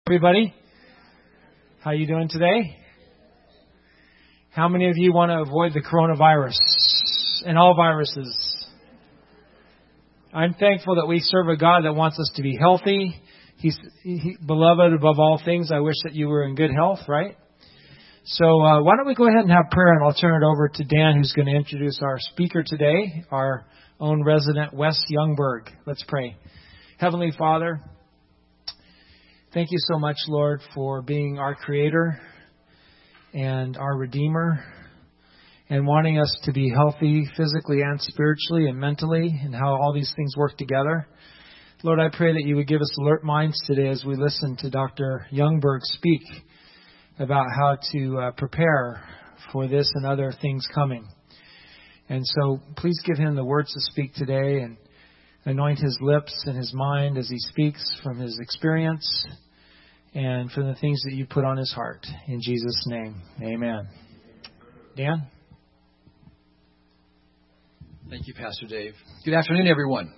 Everybody, how you doing today? How many of you want to avoid the coronavirus and all viruses? I'm thankful that we serve a God that wants us to be healthy. He's beloved above all things. I wish that you were in good health, right? So why don't we go ahead and have prayer, and I'll turn it over to Dan, who's going to introduce our speaker today, our own resident, Wes Youngberg. Let's pray. Heavenly Father, thank you so much, Lord, for being our Creator and our Redeemer and wanting us to be healthy physically and spiritually and mentally, and how all these things work together. Lord, I pray that you would give us alert minds today as we listen to Dr. Youngberg speak about how to prepare for this and other things coming. And so please give him the words to speak today and anoint his lips and his mind as he speaks from his experience and from the things that you put on his heart. In Jesus' name, amen. Dan? Thank you, Pastor Dave. Good afternoon, everyone.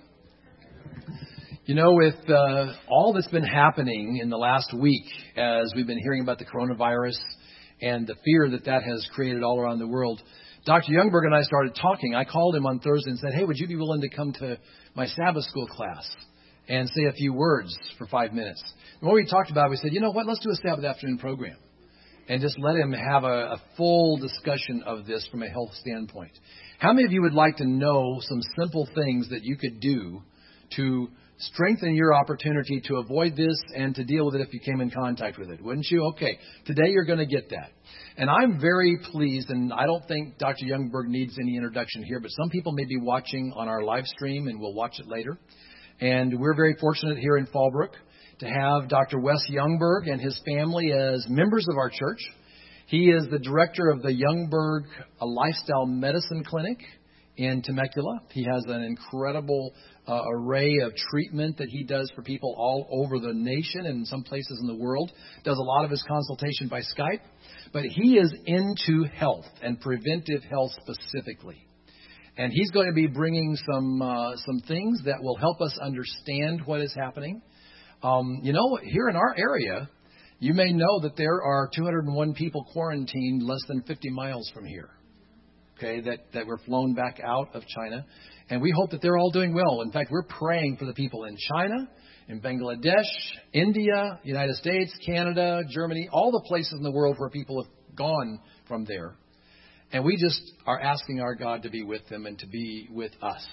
You know, with all that's been happening in the last week, as we've been hearing about the coronavirus and the fear that has created all around the world, Dr. Youngberg and I started talking. I called him on Thursday and said, hey, would you be willing to come to my Sabbath school class and say a few words for 5 minutes? And what we talked about, we said, you know what, let's do a Sabbath afternoon program and just let him have a full discussion of this from a health standpoint. How many of you would like to know some simple things that you could do to strengthen your opportunity to avoid this and to deal with it if you came in contact with it? Wouldn't you? Okay, today you're going to get that. And I'm very pleased, and I don't think Dr. Youngberg needs any introduction here, but some people may be watching on our live stream and will watch it later. And we're very fortunate here in Fallbrook to have Dr. Wes Youngberg and his family as members of our church. He is the director of the Youngberg Lifestyle Medicine Clinic in Temecula. He has an incredible array of treatment that he does for people all over the nation and in some places in the world. Does a lot of his consultation by Skype. But he is into health and preventive health specifically. And he's going to be bringing some things that will help us understand what is happening. You know, here in our area, you may know that there are 201 people quarantined less than 50 miles from here. Okay, that were flown back out of China. And we hope that they're all doing well. In fact, we're praying for the people in China, in Bangladesh, India, United States, Canada, Germany, all the places in the world where people have gone from there. And we just are asking our God to be with them and to be with us.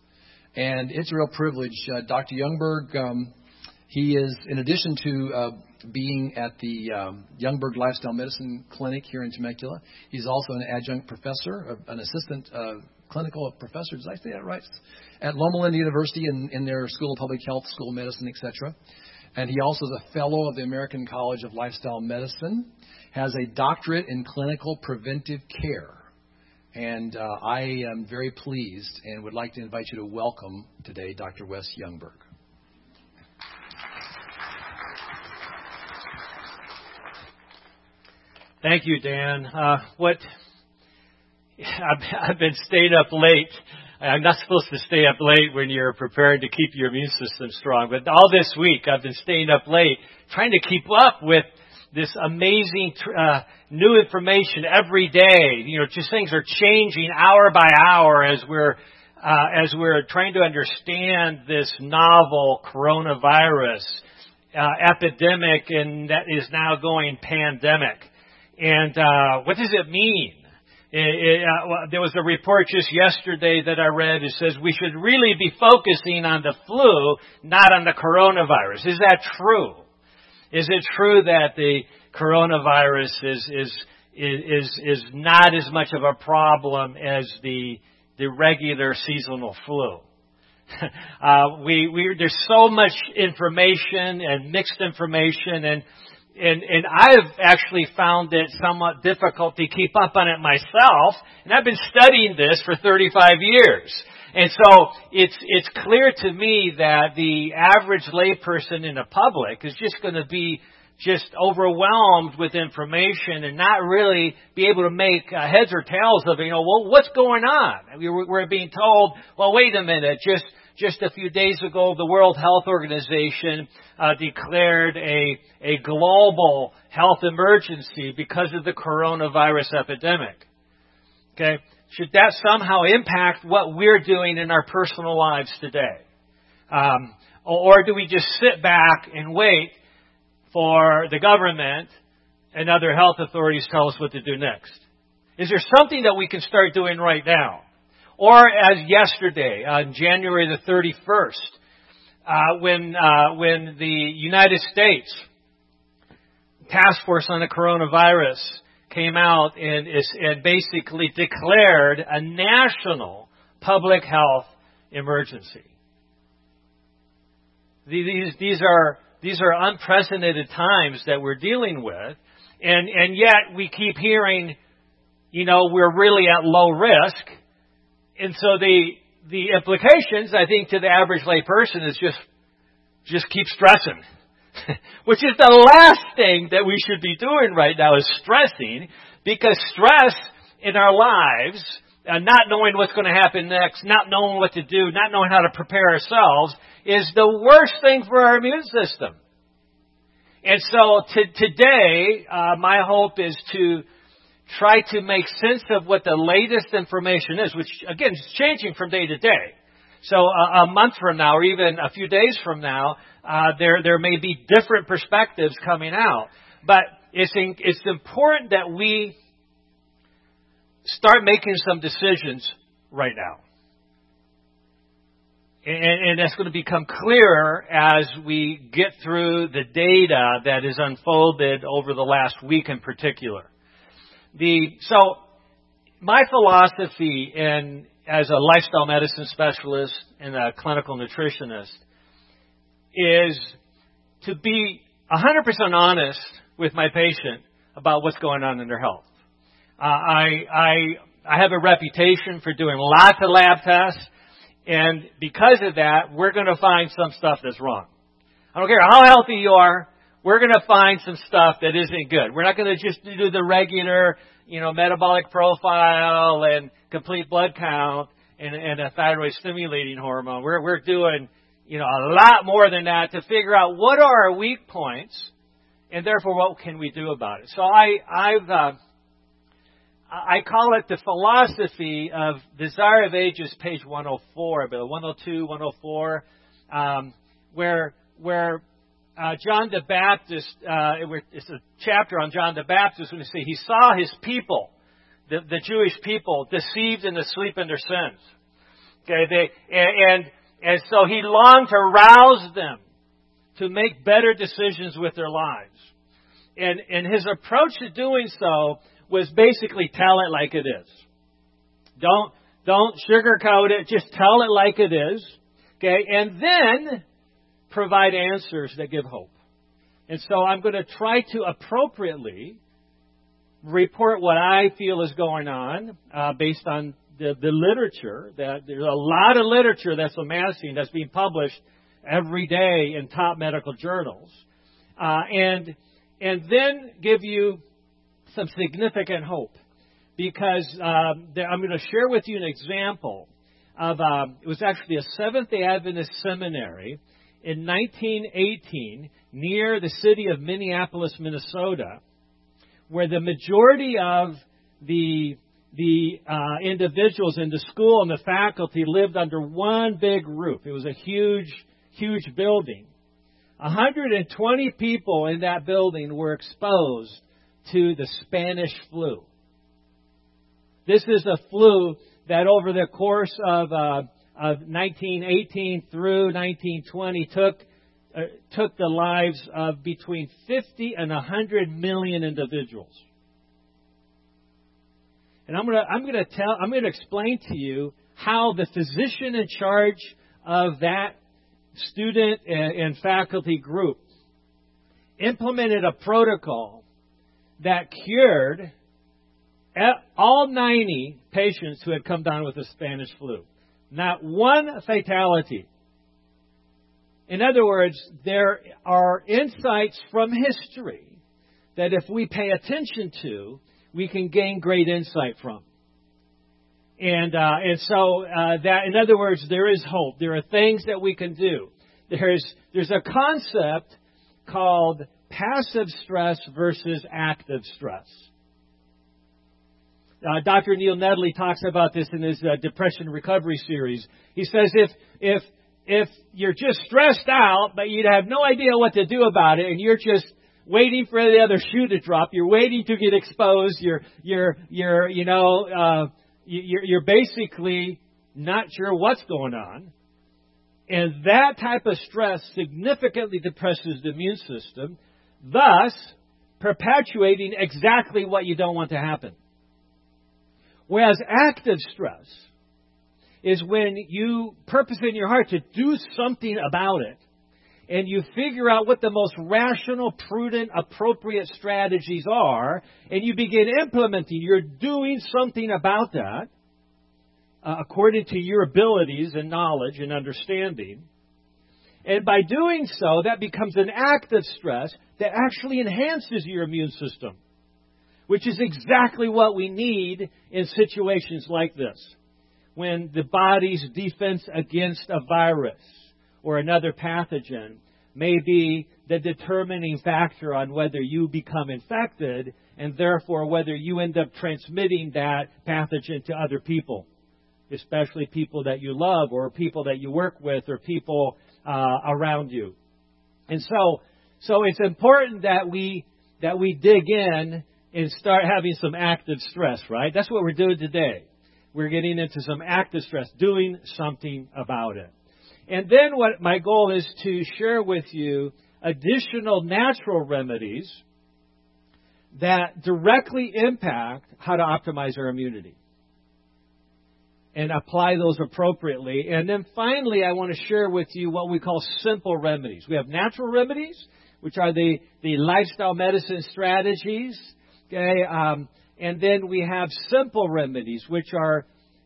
And it's a real privilege. Dr. Youngberg, he is, in addition to being at the Youngberg Lifestyle Medicine Clinic here in Temecula, he's also an adjunct professor, an assistant clinical professor, did I say that right? At Loma Linda University in their School of Public Health, School of Medicine, etc. And he also is a fellow of the American College of Lifestyle Medicine, has a doctorate in clinical preventive care. And I am very pleased and would like to invite you to welcome today Dr. Wes Youngberg. Thank you, Dan. I've been staying up late. I'm not supposed to stay up late when you're preparing to keep your immune system strong. But all this week, I've been staying up late trying to keep up with this amazing new information every day. You know, just things are changing hour by hour as we're trying to understand this novel coronavirus epidemic, and that is now going pandemic. And what does it mean? There was a report just yesterday that I read. It says we should really be focusing on the flu, not on the coronavirus. Is that true? Is it true that the coronavirus is not as much of a problem as the regular seasonal flu? There's so much information and mixed information, and I've actually found it somewhat difficult to keep up on it myself. And I've been studying this for 35 years. And so it's clear to me that the average layperson in the public is just going to be just overwhelmed with information and not really be able to make heads or tails of it. You know, well, what's going on? We're being told, well, wait a minute, just a few days ago, the World Health Organization declared a global health emergency because of the coronavirus epidemic. Okay? Should that somehow impact what we're doing in our personal lives today? Or do we just sit back and wait for the government and other health authorities tell us what to do next? Is there something that we can start doing right now? Or as yesterday, on January the 31st, when the United States Task Force on the Coronavirus came out and basically declared a national public health emergency. These are unprecedented times that we're dealing with, and yet we keep hearing, we're really at low risk. And so the implications, I think, to the average lay person is just keep stressing. Which is the last thing that we should be doing right now, is stressing, because stress in our lives, not knowing what's going to happen next, not knowing what to do, not knowing how to prepare ourselves, is the worst thing for our immune system. And so today, my hope is to try to make sense of what the latest information is, which, again, is changing from day to day. So a month from now, or even a few days from now, there may be different perspectives coming out. But it's important that we start making some decisions right now. And that's going to become clearer as we get through the data that is unfolded over the last week in particular. So my philosophy as a lifestyle medicine specialist and a clinical nutritionist is to be 100% honest with my patient about what's going on in their health. I have a reputation for doing lots of lab tests, and because of that, we're going to find some stuff that's wrong. I don't care how healthy you are, we're going to find some stuff that isn't good. We're not going to just do the regular, metabolic profile and complete blood count and a thyroid stimulating hormone. We're doing, a lot more than that to figure out what are our weak points, and therefore what can we do about it. So I call it the philosophy of Desire of Ages, page 104, but 102, 104, where John the Baptist, it's a chapter on John the Baptist, when he saw his people, the Jewish people, deceived and asleep in their sins. Okay, and so he longed to rouse them to make better decisions with their lives. And his approach to doing so was basically tell it like it is. Don't sugarcoat it, just tell it like it is. Okay, and then provide answers that give hope. And so I'm going to try to appropriately report what I feel is going on based on the literature. That there's a lot of literature that's amassing, that's being published every day in top medical journals. And then give you some significant hope. Because I'm going to share with you an example of, it was actually a Seventh-day Adventist seminary in 1918 near the city of Minneapolis, Minnesota, where the majority of the individuals in the school and the faculty lived under one big roof. It was a huge, huge building. 120 people in that building were exposed to the Spanish flu. This is a flu that over the course of 1918 through 1920 took the lives of between 50 and 100 million individuals. And I'm going to explain to you how the physician in charge of that student and faculty group implemented a protocol that cured all 90 patients who had come down with the Spanish flu. Not one fatality. In other words, there are insights from history that if we pay attention to, we can gain great insight from. And so that, in other words, there is hope. There are things that we can do. There's a concept called passive stress versus active stress. Dr. Neil Nedley talks about this in his Depression Recovery series. He says if you're just stressed out, but you have no idea what to do about it, and you're just waiting for the other shoe to drop, you're waiting to get exposed, you're basically not sure what's going on. And that type of stress significantly depresses the immune system, thus perpetuating exactly what you don't want to happen. Whereas active stress is when you purpose in your heart to do something about it, and you figure out what the most rational, prudent, appropriate strategies are, and you begin implementing. You're doing something about that according to your abilities and knowledge and understanding. And by doing so, that becomes an active stress that actually enhances your immune system, which is exactly what we need in situations like this, when the body's defense against a virus or another pathogen may be the determining factor on whether you become infected and therefore whether you end up transmitting that pathogen to other people, especially people that you love or people that you work with or people around you. And so it's important that we dig in and start having some active stress, right? That's what we're doing today. We're getting into some active stress, doing something about it. And then what my goal is to share with you additional natural remedies that directly impact how to optimize our immunity and apply those appropriately. And then finally, I want to share with you what we call simple remedies. We have natural remedies, which are the lifestyle medicine strategies. Okay, and then we have simple remedies, which are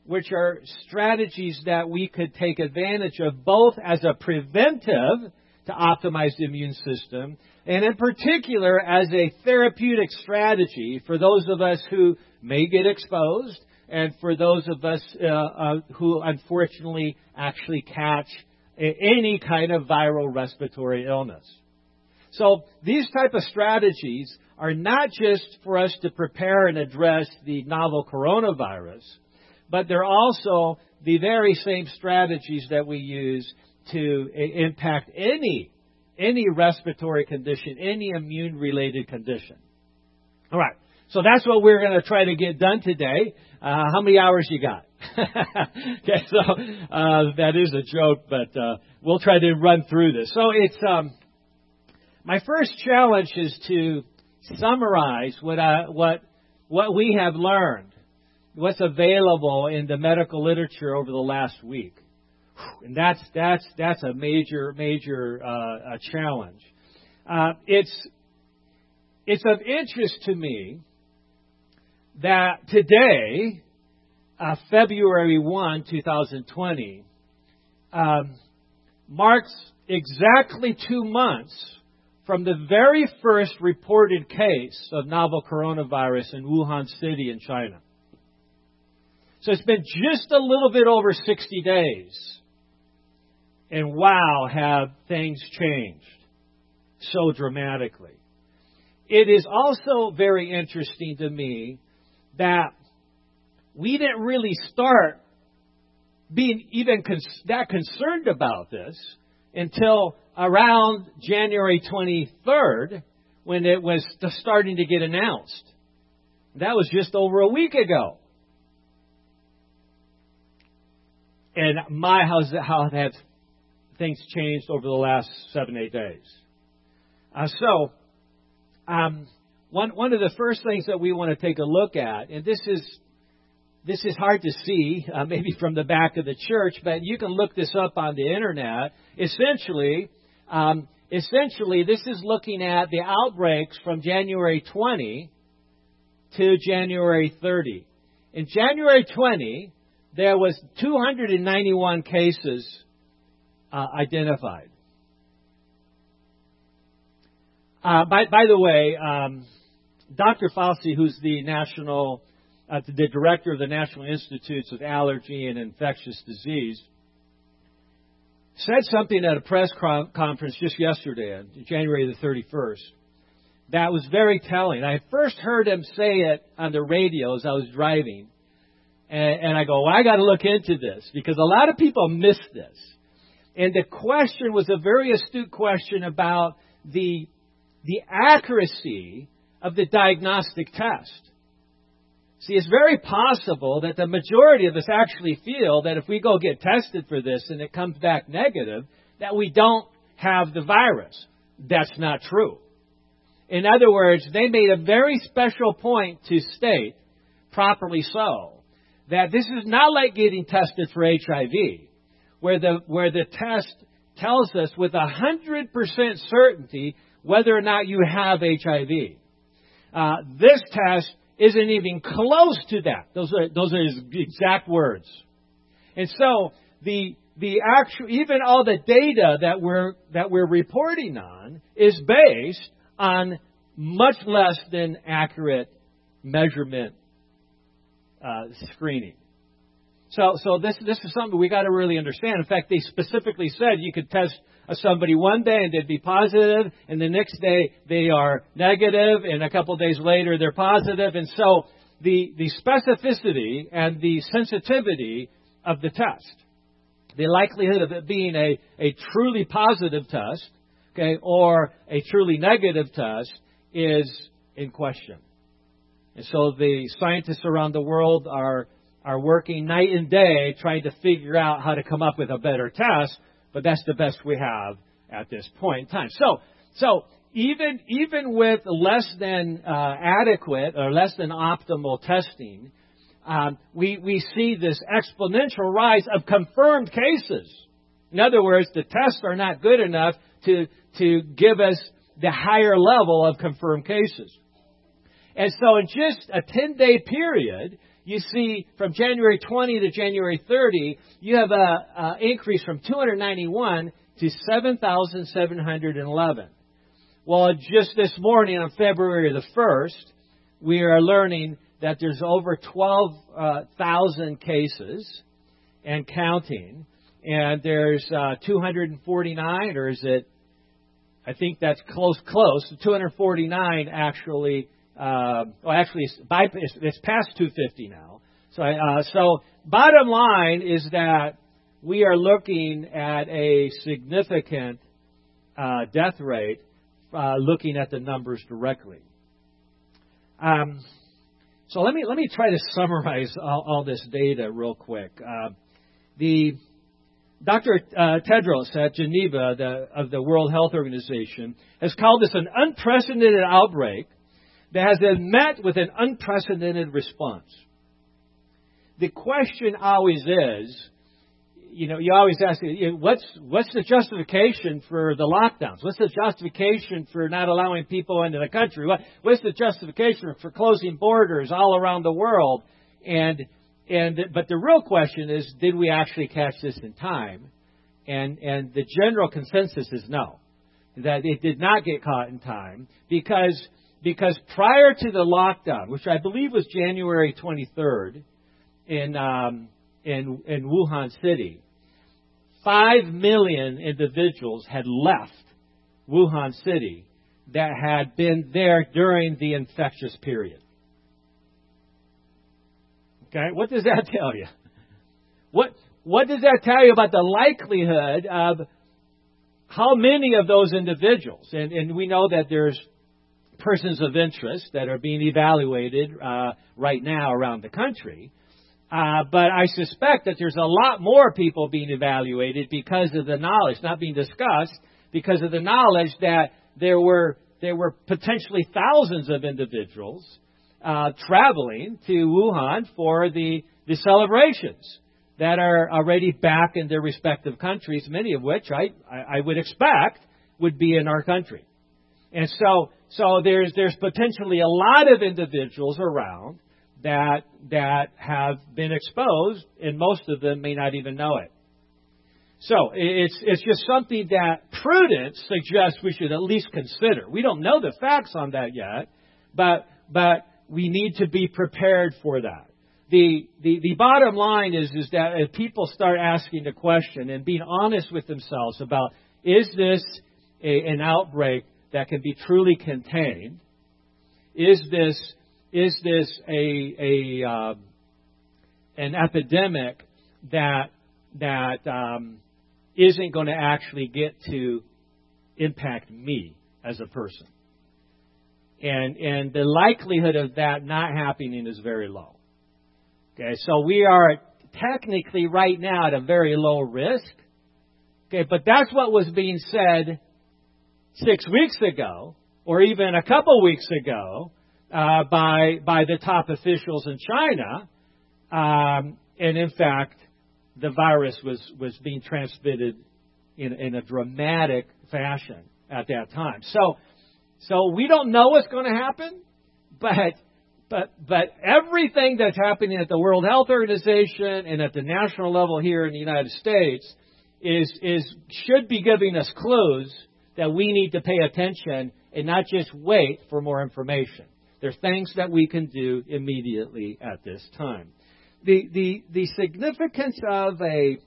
strategies that we could take advantage of both as a preventive to optimize the immune system, and in particular as a therapeutic strategy for those of us who may get exposed and for those of us who unfortunately actually catch any kind of viral respiratory illness. So these type of strategies are not just for us to prepare and address the novel coronavirus, but they're also the very same strategies that we use to impact any respiratory condition, any immune-related condition. All right, so that's what we're going to try to get done today. How many hours you got? Okay, so that is a joke, but we'll try to run through this. So it's my first challenge is to summarize what we have learned, what's available in the medical literature over the last week. And that's a major challenge. It's of interest to me that today, February 1, 2020, marks exactly 2 months from the very first reported case of novel coronavirus in Wuhan City in China. So it's been just a little bit over 60 days. And wow, have things changed so dramatically. It is also very interesting to me that we didn't really start being even that concerned about this until around January 23rd, when it was starting to get announced. That was just over a week ago. And how have things changed over the last 7-8 days. One of the first things that we want to take a look at, and this is hard to see, maybe from the back of the church, but you can look this up on the internet. Essentially, this is looking at the outbreaks from January 20 to January 30. In January 20, there was 291 cases identified. By the way, Dr. Fauci, who's the national the director of the National Institutes of Allergy and Infectious Disease, said something at a press conference just yesterday, on January the 31st, that was very telling. I first heard him say it on the radio as I was driving, and I go, well, I got to look into this, because a lot of people miss this. And the question was a very astute question about the accuracy of the diagnostic test. See, it's very possible that the majority of us actually feel that if we go get tested for this and it comes back negative, that we don't have the virus. That's not true. In other words, they made a very special point to state, properly so, that this is not like getting tested for HIV, where the test tells us with 100% certainty whether or not you have HIV. This test isn't even close to that. Those are his exact words. And so the actual, even all the data that we're reporting on is based on much less than accurate measurement screening. So this is something we got to really understand. In fact, they specifically said you could test somebody one day and they'd be positive, and the next day they are negative, and a couple of days later they're positive. And so the specificity and the sensitivity of the test, the likelihood of it being a truly positive test, okay, or a truly negative test is in question. And so the scientists around the world are working night and day trying to figure out how to come up with a better test, but that's the best we have at this point in time. So even with less than adequate or less than optimal testing, we see this exponential rise of confirmed cases. In other words, the tests are not good enough to give us the higher level of confirmed cases. And so in just a 10-day period, you see from January 20 to January 30, you have an increase from 291 to 7,711. Well, just this morning on February the 1st, we are learning that there's over 12,000 cases and counting. And there's 249, or is it, I think that's close, 249 actually. It's past 250 now. So bottom line is that we are looking at a significant death rate, looking at the numbers directly. So let me try to summarize all this data real quick. Dr. Tedros at Geneva of the World Health Organization has called this an unprecedented outbreak that has been met with an unprecedented response. The question always is, you always ask, what's the justification for the lockdowns? What's the justification for not allowing people into the country? What's the justification for closing borders all around the world? But the real question is, did we actually catch this in time? And the general consensus is no, that it did not get caught in time because prior to the lockdown, which I believe was January 23rd in Wuhan City, 5 million individuals had left Wuhan City that had been there during the infectious period. Okay, what does that tell you? What does that tell you about the likelihood of how many of those individuals? And we know that there's persons of interest that are being evaluated right now around the country. But I suspect that there's a lot more people being evaluated because of the knowledge, not being discussed, because of the knowledge that there were potentially thousands of individuals traveling to Wuhan for the celebrations that are already back in their respective countries, many of which I would expect would be in our country. And so there's potentially a lot of individuals around that have been exposed, and most of them may not even know it. So it's just something that prudence suggests we should at least consider. We don't know the facts on that yet, but we need to be prepared for that. The bottom line is that if people start asking the question and being honest with themselves about, is this an outbreak that can be truly contained? Is this an epidemic that isn't going to actually get to impact me as a person? And the likelihood of that not happening is very low. Okay, so we are technically right now at a very low risk. Okay, but that's what was being said 6 weeks ago, or even a couple weeks ago, by the top officials in China. And in fact, the virus was being transmitted in a dramatic fashion at that time. So we don't know what's going to happen, but everything that's happening at the World Health Organization and at the national level here in the United States should be giving us clues that we need to pay attention and not just wait for more information. There's things that we can do immediately at this time. The significance of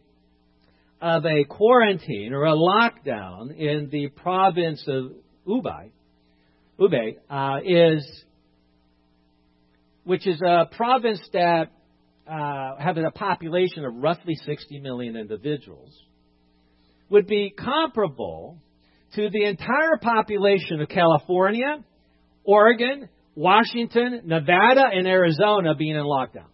a quarantine or a lockdown in the province of Hubei which is a province that has a population of roughly 60 million individuals, would be comparable to the entire population of California, Oregon, Washington, Nevada, and Arizona being in lockdown.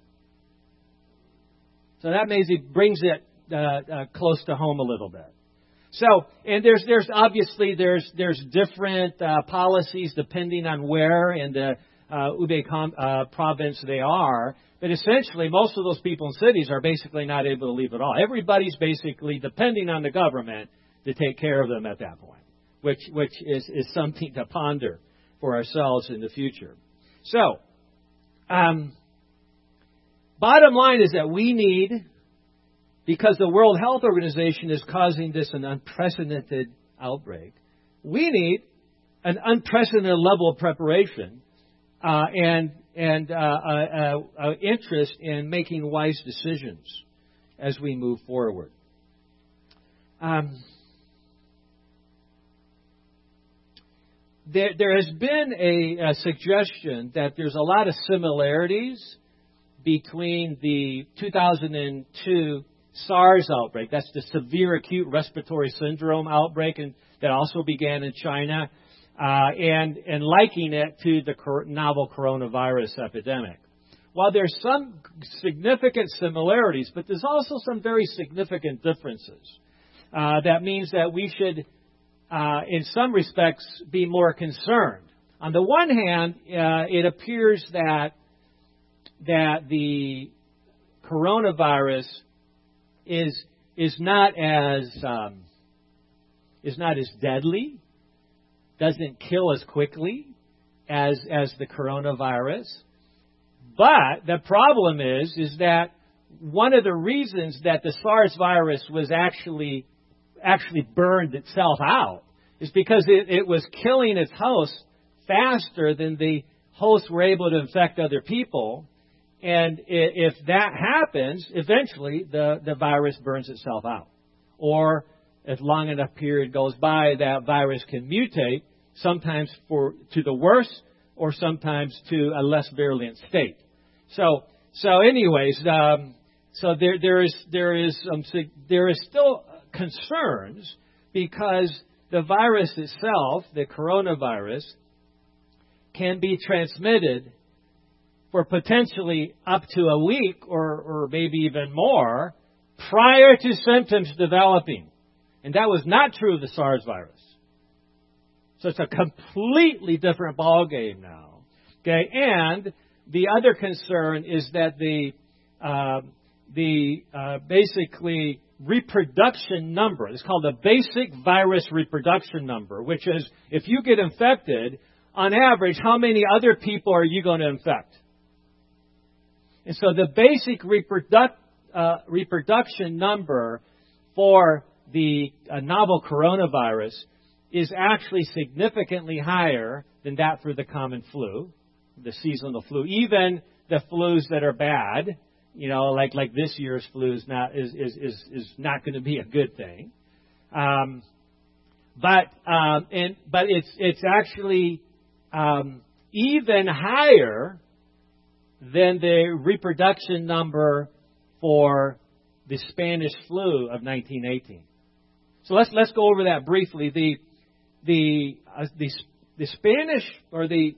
So that maybe brings it close to home a little bit. So, and there's obviously different policies depending on where in the Hubei province they are, but essentially most of those people in cities are basically not able to leave at all. Everybody's basically depending on the government to take care of them at that point, which is something to ponder for ourselves in the future. So, bottom line is that we need, because the World Health Organization is causing this an unprecedented outbreak, we need an unprecedented level of preparation and interest in making wise decisions as we move forward. There has been a suggestion that there's a lot of similarities between the 2002 SARS outbreak, that's the severe acute respiratory syndrome outbreak, and that also began in China, and liking it to the novel coronavirus epidemic. While there's some significant similarities, but there's also some very significant differences. That means that we should, in some respects, be more concerned. On the one hand, it appears that the coronavirus is not as deadly, doesn't kill as quickly as the coronavirus. But the problem is that one of the reasons that the SARS virus was actually burned itself out is because it was killing its host faster than the hosts were able to infect other people. And if that happens, eventually the virus burns itself out. Or if long enough period goes by, that virus can mutate, sometimes to the worse, or sometimes to a less virulent state. So anyways, so there is still concerns because the virus itself, the coronavirus, can be transmitted for potentially up to a week or maybe even more prior to symptoms developing. And that was not true of the SARS virus. So it's a completely different ballgame now. Okay, and the other concern is that the basically reproduction number, it's called the basic virus reproduction number, which is if you get infected, on average, how many other people are you going to infect? And so the basic reproduction number for the novel coronavirus is actually significantly higher than that for the common flu. the seasonal flu, even the flus that are bad, like this year's flu is not going to be a good thing. But it's actually even higher than the reproduction number for the Spanish flu of 1918. So let's go over that briefly. The Spanish or the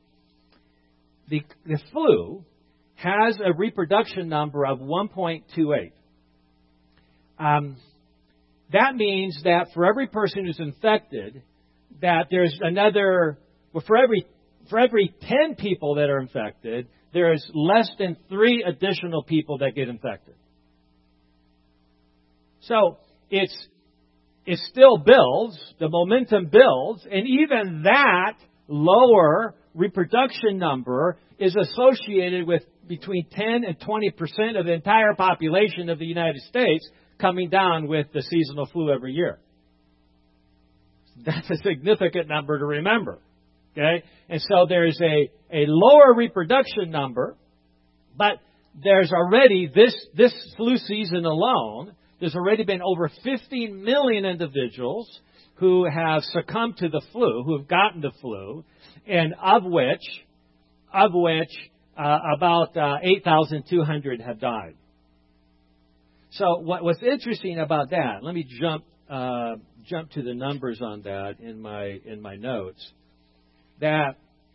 flu has a reproduction number of 1.28. That means that for every person who's infected, that there's for every 10 people that are infected, there is less than 3 additional people that get infected. So it still builds, the momentum builds, and even that lower reproduction number is associated with between 10 and 20% of the entire population of the United States coming down with the seasonal flu every year. That's a significant number to remember. Okay? And so there's a lower reproduction number, but there's already, this flu season alone, there's already been over 15 million individuals who have succumbed to the flu, who have gotten the flu, and of which about 8,200 have died. So what's interesting about that? Let me jump to the numbers on that in my notes. That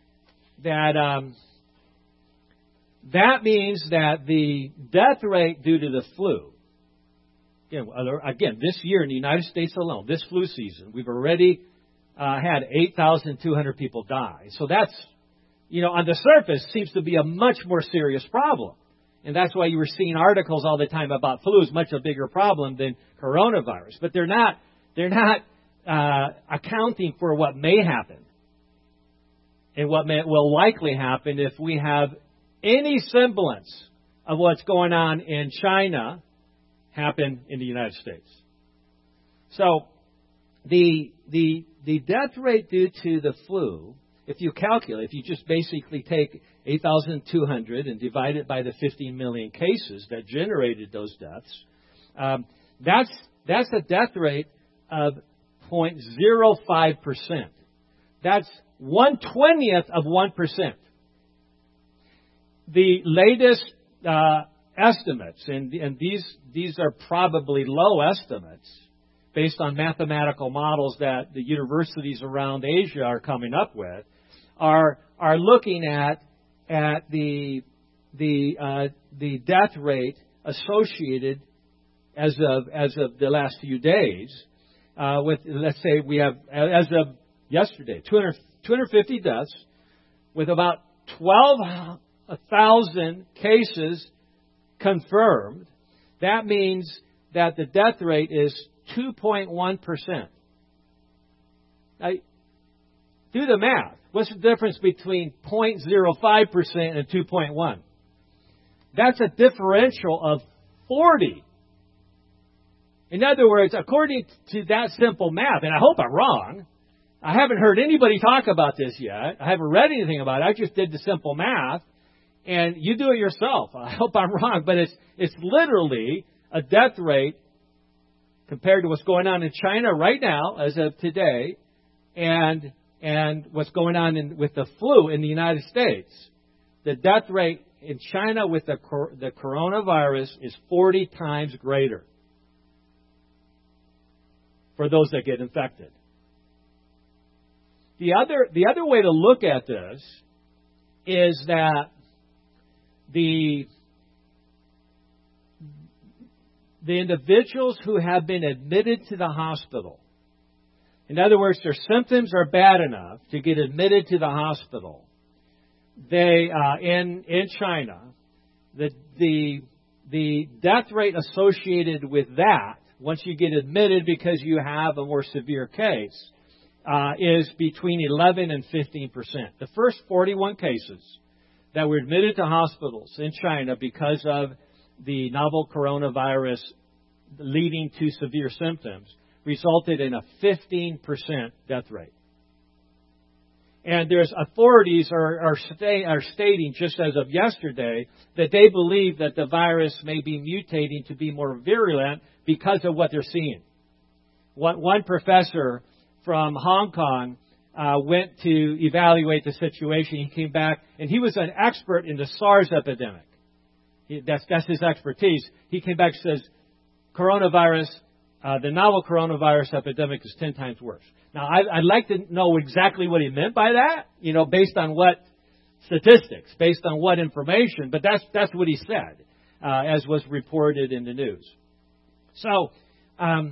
means that the death rate due to the flu, again, this year in the United States alone, this flu season, we've already had 8,200 people die. So that's, on the surface, seems to be a much more serious problem. And that's why you were seeing articles all the time about flu is much a bigger problem than coronavirus. But they're not accounting for what may happen and what will likely happen if we have any semblance of what's going on in China happen in the United States. So the death rate due to the flu, if you just basically take 8,200 and divide it by the 15 million cases that generated those deaths, that's a death rate of 0.05%. That's 1/20th of 1%. The latest estimates, and these are probably low estimates based on mathematical models that the universities around Asia are coming up with, are looking at the death rate associated as of the last few days with, let's say we have, as of yesterday, 250 deaths with about 12,000 cases confirmed. That means that the death rate is 2.1%. Now, do the math. What's the difference between 0.05% and 2.1? That's a differential of 40. In other words, according to that simple math, and I hope I'm wrong, I haven't heard anybody talk about this yet. I haven't read anything about it. I just did the simple math, and you do it yourself. I hope I'm wrong, but it's literally a death rate compared to what's going on in China right now, as of today, and what's going on with the flu in the United States. The death rate in China with the coronavirus is 40 times greater for those that get infected. The other way to look at this is that the individuals who have been admitted to the hospital, in other words, their symptoms are bad enough to get admitted to the hospital. They in China, the death rate associated with that, once you get admitted because you have a more severe case, is between 11 and 15%. The first 41 cases that were admitted to hospitals in China because of the novel coronavirus leading to severe symptoms resulted in a 15% death rate. And there's authorities are stating, just as of yesterday, that they believe that the virus may be mutating to be more virulent because of what they're seeing. One professor from Hong Kong went to evaluate the situation. He came back, and he was an expert in the SARS epidemic. That's his expertise. He came back and says, coronavirus, the novel coronavirus epidemic is 10 times worse. Now, I'd like to know exactly what he meant by that, based on what statistics, based on what information, but that's what he said, as was reported in the news. So, I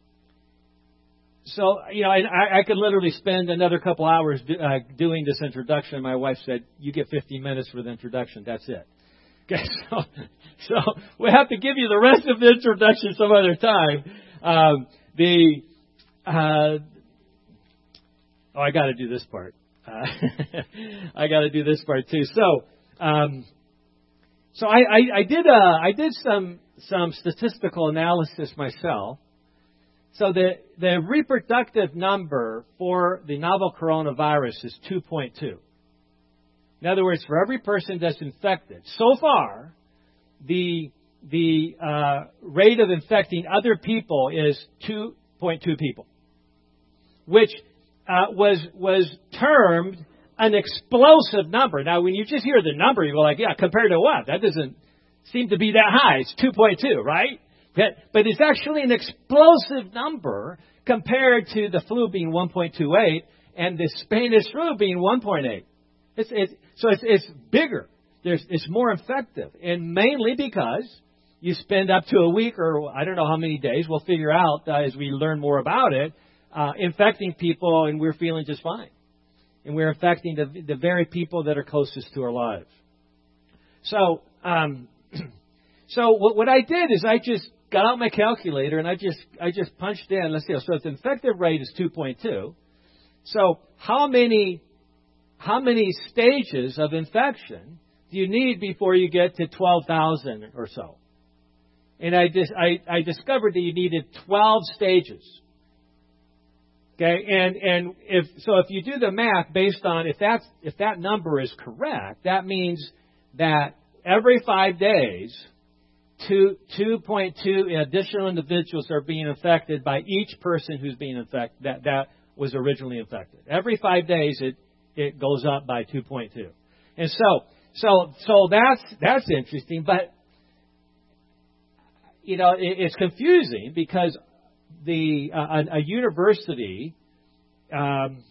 could literally spend another couple hours doing this introduction. My wife said, you get 15 minutes for the introduction. That's it. Okay, so we'll have to give you the rest of the introduction some other time. I got to do this part. I got to do this part too. So I did some statistical analysis myself. So the reproductive number for the novel coronavirus is 2.2. In other words, for every person that's infected, so far, the rate of infecting other people is 2.2 people, which was termed an explosive number. Now, when you just hear the number, you go like, yeah, compared to what? That doesn't seem to be that high. It's 2.2, right? But it's actually an explosive number compared to the flu being 1.28 and the Spanish flu being 1.8. So it's bigger. It's more effective, and mainly because you spend up to a week or I don't know how many days. We'll figure out as we learn more about it, infecting people, and we're feeling just fine. And we're infecting the very people that are closest to our lives. So what I did is I just got out my calculator and I just punched in. Let's see. So the infective rate is 2.2. So how many stages of infection do you need before you get to 12,000 or so? And I discovered that you needed 12 stages. Okay, and if you do the math based on if that number is correct, that means that every 5 days, 2.2 additional individuals are being infected by each person who's being infected that was originally infected. Every 5 days, it goes up by 2.2, and so that's interesting, but it's confusing because a university, and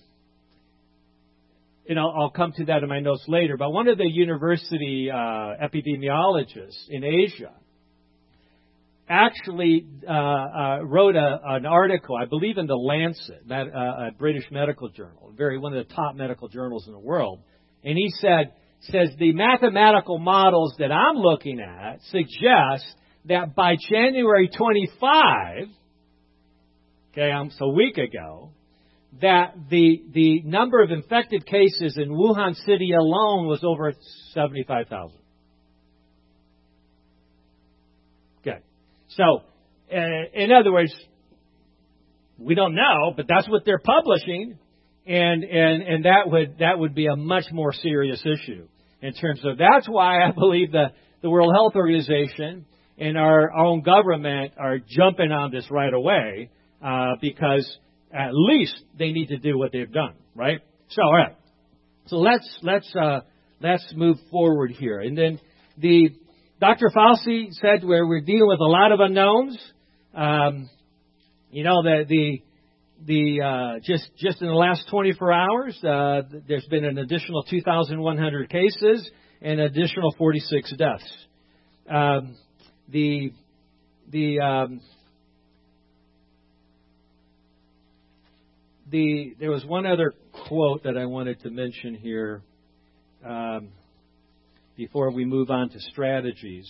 I'll come to that in my notes later, but one of the university epidemiologists in Asia actually wrote an article, I believe in the Lancet, a British medical journal, one of the top medical journals in the world, and he says the mathematical models that I'm looking at suggest that by January 25, so a week ago, that the number of infected cases in Wuhan City alone was over 75,000. Okay. So, in other words, we don't know, but that's what they're publishing, and that would be a much more serious issue in terms of. That's why I believe the World Health Organization and our own government are jumping on this right away, because at least they need to do what they've done, right? So, all right. So let's move forward here, and then Dr. Fauci said we're dealing with a lot of unknowns. Just in the last 24 hours, there's been an additional 2,100 cases and an additional 46 deaths. There was one other quote that I wanted to mention here before we move on to strategies.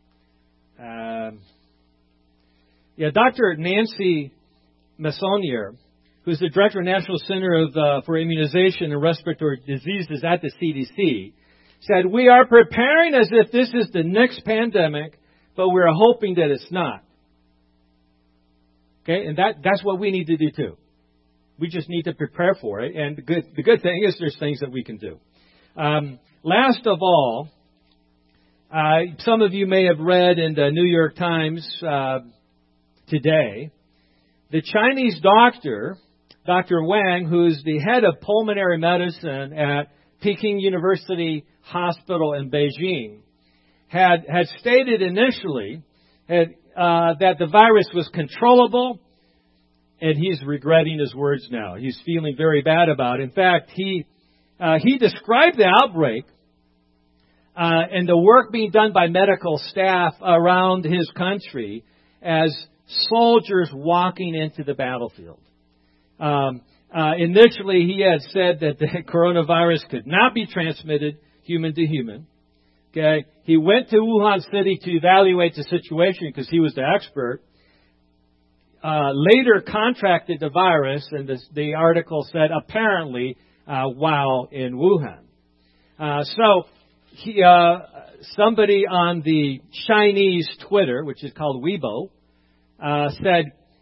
Dr. Nancy Messonnier, who's the Director of National Center for Immunization and Respiratory Diseases at the CDC, said, "We are preparing as if this is the next pandemic, but we're hoping that it's not." Okay, and that's what we need to do too. We just need to prepare for it. And the good thing is there's things that we can do. Last of all, some of you may have read in the New York Times today, the Chinese doctor, Dr. Wang, who's the head of pulmonary medicine at Peking University Hospital in Beijing, had stated initially that the virus was controllable, and he's regretting his words now. He's feeling very bad about it. In fact, he described the outbreak and the work being done by medical staff around his country as soldiers walking into the battlefield. Initially, he had said that the coronavirus could not be transmitted human to human. Okay, he went to Wuhan City to evaluate the situation because he was the expert. Later contracted the virus, and the article said apparently while in Wuhan. Somebody on the Chinese Twitter, which is called Weibo, said,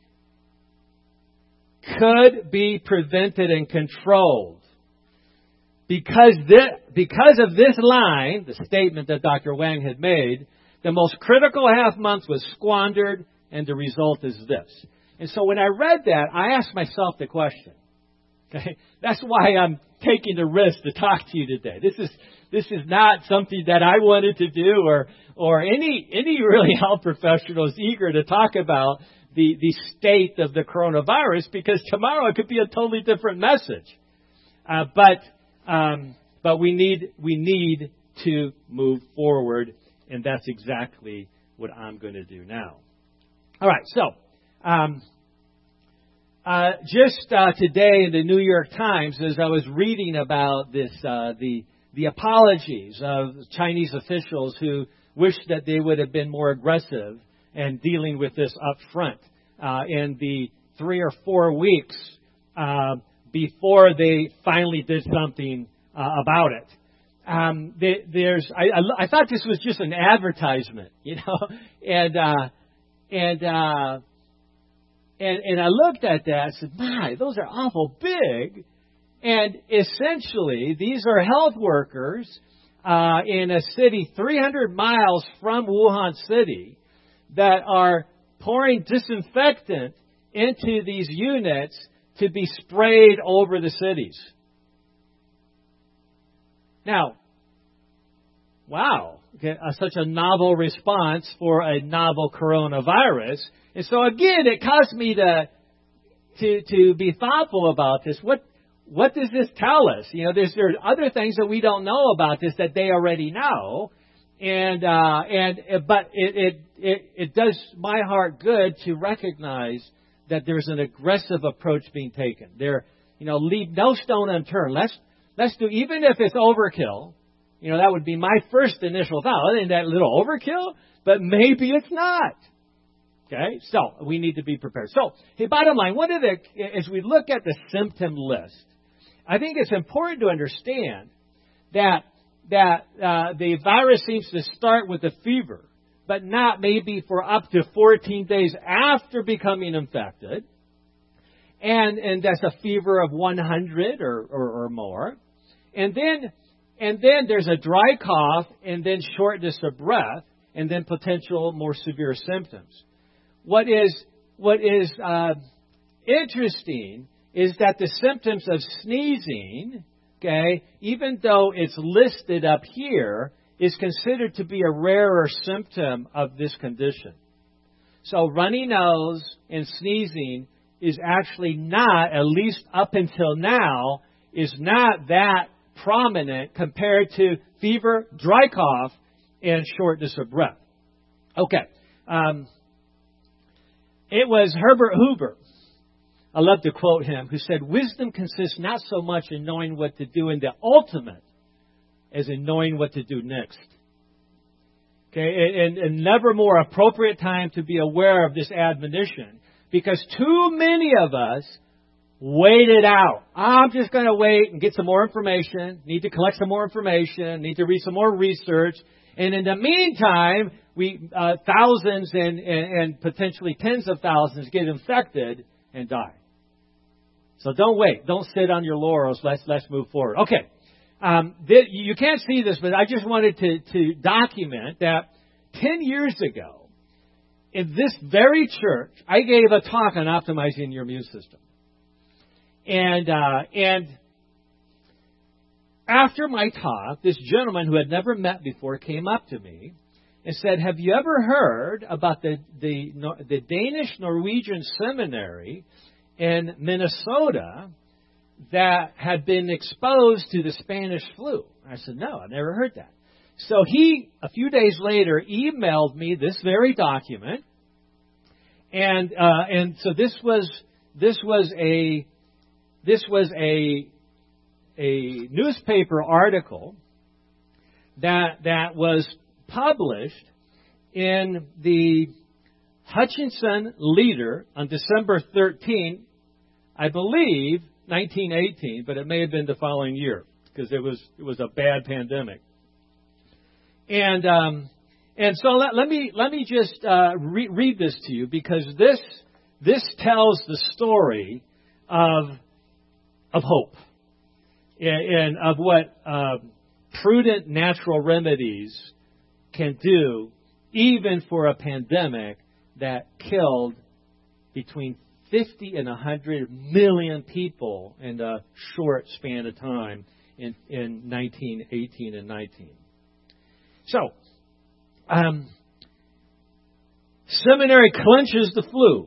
could be prevented and controlled. Because of this line, the statement that Dr. Wang had made, the most critical half month was squandered, and the result is this. And so when I read that, I asked myself the question. Okay, that's why I'm taking the risk to talk to you today. This is not something that I wanted to do, or any really health professional is eager to talk about the state of the coronavirus, because tomorrow it could be a totally different message. But we need to move forward, and that's exactly what I'm going to do now. All right, so just today in the New York Times, as I was reading about this, the apologies of Chinese officials who wished that they would have been more aggressive in dealing with this up front in the 3 or 4 weeks before they finally did something about it. I thought this was just an advertisement, and I looked at that and said, my, those are awful big. And essentially, these are health workers in a city 300 miles from Wuhan City that are pouring disinfectant into these units to be sprayed over the cities. Now, wow, such a novel response for a novel coronavirus. And so again, it caused me to be thoughtful about this. What does this tell us? There are other things that we don't know about this that they already know, but it does my heart good to recognize that there's an aggressive approach being taken. Leave no stone unturned. Let's do, even if it's overkill. That would be my first initial thought. Isn't that a little overkill? But maybe it's not. Okay, so we need to be prepared. So, bottom line, as we look at the symptom list, I think it's important to understand that the virus seems to start with a fever, but not maybe for up to 14 days after becoming infected. And that's a fever of 100 or more. And then there's a dry cough, and then shortness of breath, and then potential more severe symptoms. What is interesting is that the symptoms of sneezing, even though it's listed up here, is considered to be a rarer symptom of this condition. So runny nose and sneezing is actually not, at least up until now, is not that prominent compared to fever, dry cough, and shortness of breath. Okay. It was Herbert Hoover, I love to quote him, who said, wisdom consists not so much in knowing what to do in the ultimate as in knowing what to do next. Okay, and never more appropriate time to be aware of this admonition, because too many of us wait it out. I'm just going to wait and get some more information, need to collect some more information, need to read some more research, and in the meantime, thousands and potentially tens of thousands get infected and die. So don't wait. Don't sit on your laurels. Let's move forward. Okay. You can't see this, but I just wanted to document that 10 years ago, in this very church, I gave a talk on optimizing your immune system. And after my talk, this gentleman who had never met before came up to me and said, "Have you ever heard about the Danish-Norwegian seminary in Minnesota that had been exposed to the Spanish flu?" I said, "No, I've never heard that." So he, a few days later, emailed me this very document, and so this was a newspaper article that was published in the Hutchinson Leader on December 13, I believe, 1918, but it may have been the following year because it was a bad pandemic. And so let me just read this to you, because this tells the story of hope and of what prudent natural remedies can do, even for a pandemic that killed between 50 and 100 million people in a short span of time in 1918 and 19. So, seminary clinches the flu.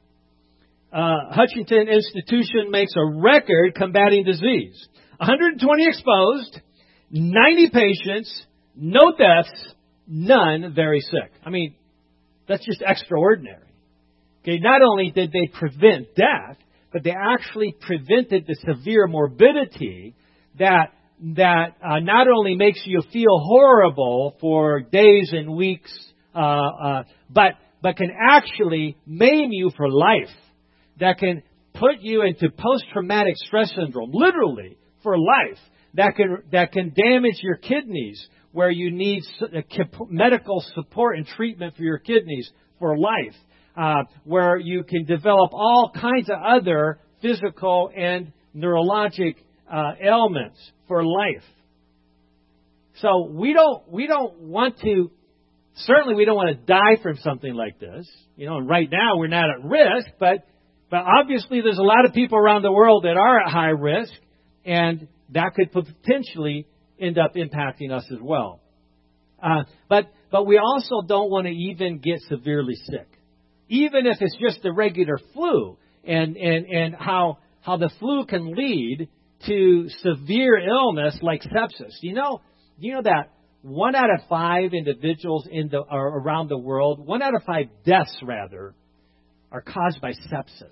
Hutchinson Institution makes a record combating disease. 120 exposed, 90 patients, no deaths, none very sick. I mean, that's just extraordinary. Okay, not only did they prevent death, but they actually prevented the severe morbidity that not only makes you feel horrible for days and weeks, but can actually maim you for life. That can put you into post-traumatic stress syndrome, literally for life. That can damage your kidneys, where you need medical support and treatment for your kidneys for life. Where you can develop all kinds of other physical and neurologic ailments for life. So we don't want to. Certainly, we don't want to die from something like this. And right now we're not at risk, but obviously there's a lot of people around the world that are at high risk, and that could potentially end up impacting us as well. But we also don't want to even get severely sick, even if it's just the regular flu, and how the flu can lead to severe illness like sepsis. You know that 1 out of 5 individuals around the world, 1 out of 5 deaths rather, are caused by sepsis.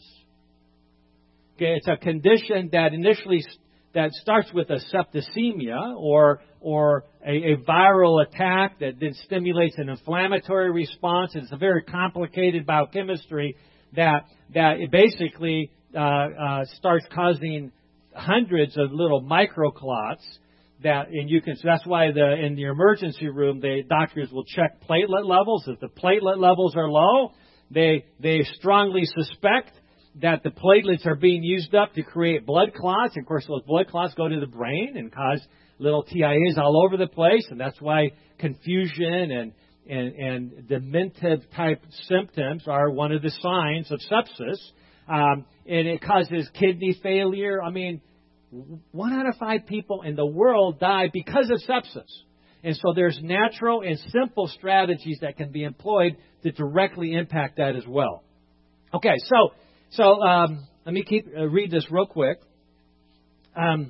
Okay, it's a condition that starts with a septicemia or a viral attack that then stimulates an inflammatory response. It's a very complicated biochemistry that it basically starts causing hundreds of little microclots. So that's why in the emergency room, the doctors will check platelet levels. If the platelet levels are low, they strongly suspect that the platelets are being used up to create blood clots. Of course, those blood clots go to the brain and cause little TIAs all over the place, and that's why confusion and dementive type symptoms are one of the signs of sepsis. And it causes kidney failure. I mean, 1 out of 5 people in the world die because of sepsis. And so there's natural and simple strategies that can be employed to directly impact that as well. Okay, so let me read this real quick. On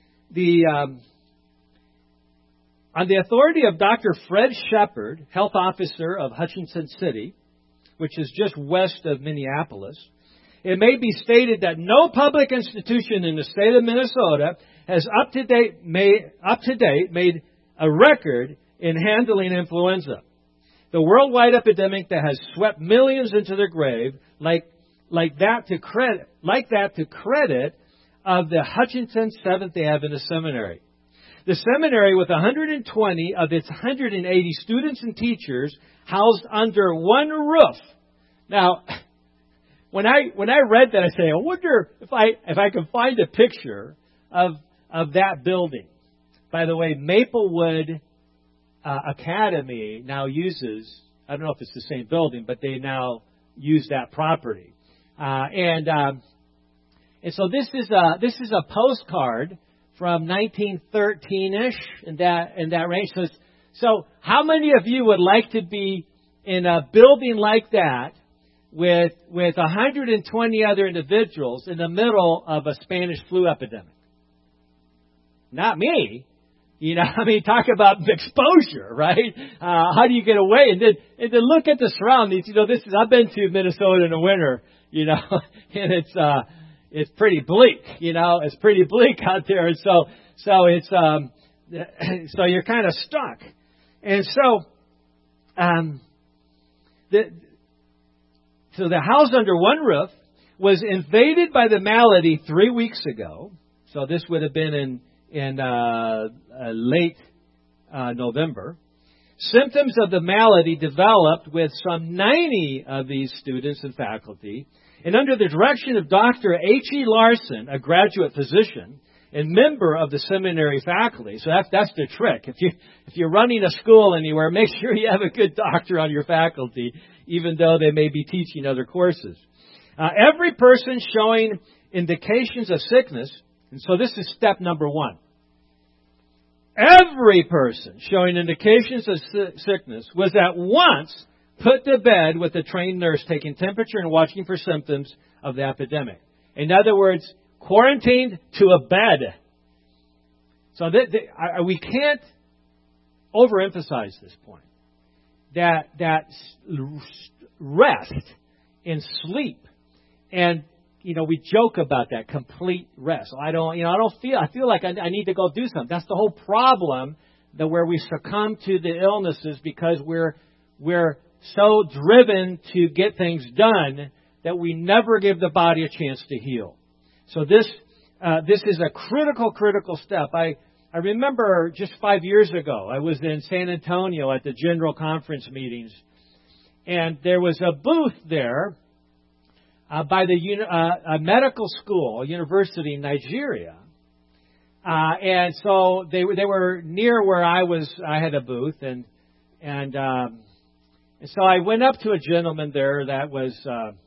the authority of Dr. Fred Shepard, health officer of Hutchinson City, which is just west of Minneapolis, it may be stated that no public institution in the state of Minnesota has up to date made a record in handling influenza. The worldwide epidemic that has swept millions into their grave, like that to credit of the Hutchinson Seventh-day Adventist Seminary. The seminary, with 120 of its 180 students and teachers housed under one roof. Now, when I read that, I say, I wonder if I can find a picture of that building. By the way, Maplewood Academy now uses, I don't know if it's the same building, but they now use that property. And so this is a postcard from 1913-ish in that range. So how many of you would like to be in a building like that with 120 other individuals in the middle of a Spanish flu epidemic? Not me. Talk about exposure, right? How do you get away? And then look at the surroundings. I've been to Minnesota in the winter, and it's pretty bleak, it's pretty bleak out there. And so it's, so you're kind of stuck. And so, so the house under one roof was invaded by the malady 3 weeks ago. So this would have been in late November. Symptoms of the malady developed with some 90 of these students and faculty. And under the direction of Dr. H.E. Larson, a graduate physician and member of the seminary faculty. So that's the trick. If you're running a school anywhere, make sure you have a good doctor on your faculty, even though they may be teaching other courses. Every person showing indications of sickness, and so this is step number one. Every person showing indications of sickness was at once put to bed with a trained nurse taking temperature and watching for symptoms of the epidemic. In other words, quarantined to a bed. So we can't overemphasize this point. That rest and sleep, and we joke about that complete rest. I feel like I need to go do something. That's the whole problem, that where we succumb to the illnesses because we're so driven to get things done that we never give the body a chance to heal. So this is a critical step. I remember just 5 years ago, I was in San Antonio at the General Conference meetings, and there was a booth there by a medical school, a university in Nigeria. And so they were near where I was. I had a booth, and so I went up to a gentleman there that was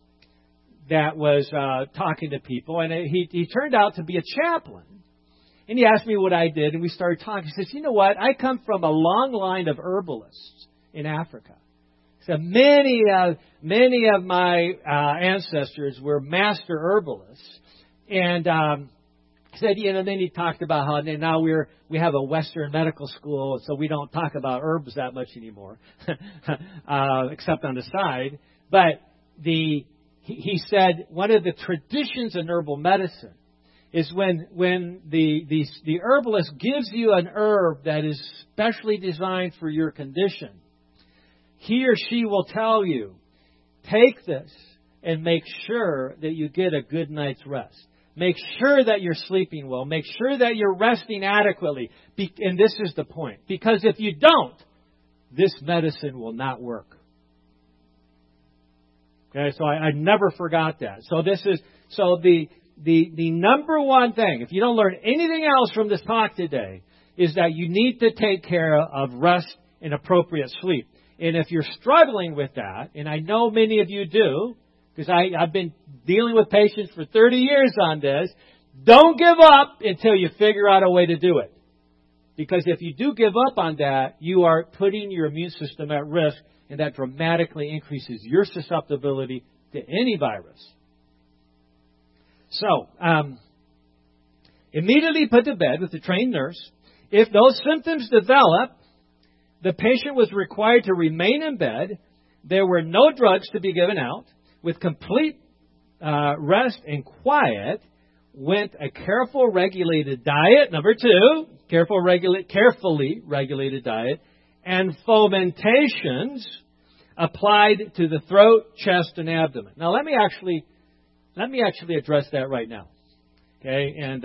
talking to people, and he turned out to be a chaplain. And he asked me what I did, and we started talking. He says, "You know what? I come from a long line of herbalists in Africa. So many of my ancestors were master herbalists." And he said, then he talked about how now we have a Western medical school, so we don't talk about herbs that much anymore, except on the side. But he said one of the traditions in herbal medicine is when the herbalist gives you an herb that is specially designed for your condition, he or she will tell you, take this and make sure that you get a good night's rest. Make sure that you're sleeping well. Make sure that you're resting adequately. And this is the point. Because if you don't, this medicine will not work. Okay, so I never forgot that. So the number one thing, if you don't learn anything else from this talk today, is that you need to take care of rest and appropriate sleep. And if you're struggling with that, and I know many of you do, because I've been dealing with patients for 30 years on this, don't give up until you figure out a way to do it. Because if you do give up on that, you are putting your immune system at risk, and that dramatically increases your susceptibility to any virus. So, immediately put to bed with a trained nurse. If those symptoms develop, the patient was required to remain in bed. There were no drugs to be given out. With complete rest and quiet went a careful, regulated diet. Number two, carefully regulated diet, and fomentations applied to the throat, chest, and abdomen. Now, let me actually address that right now. Okay, and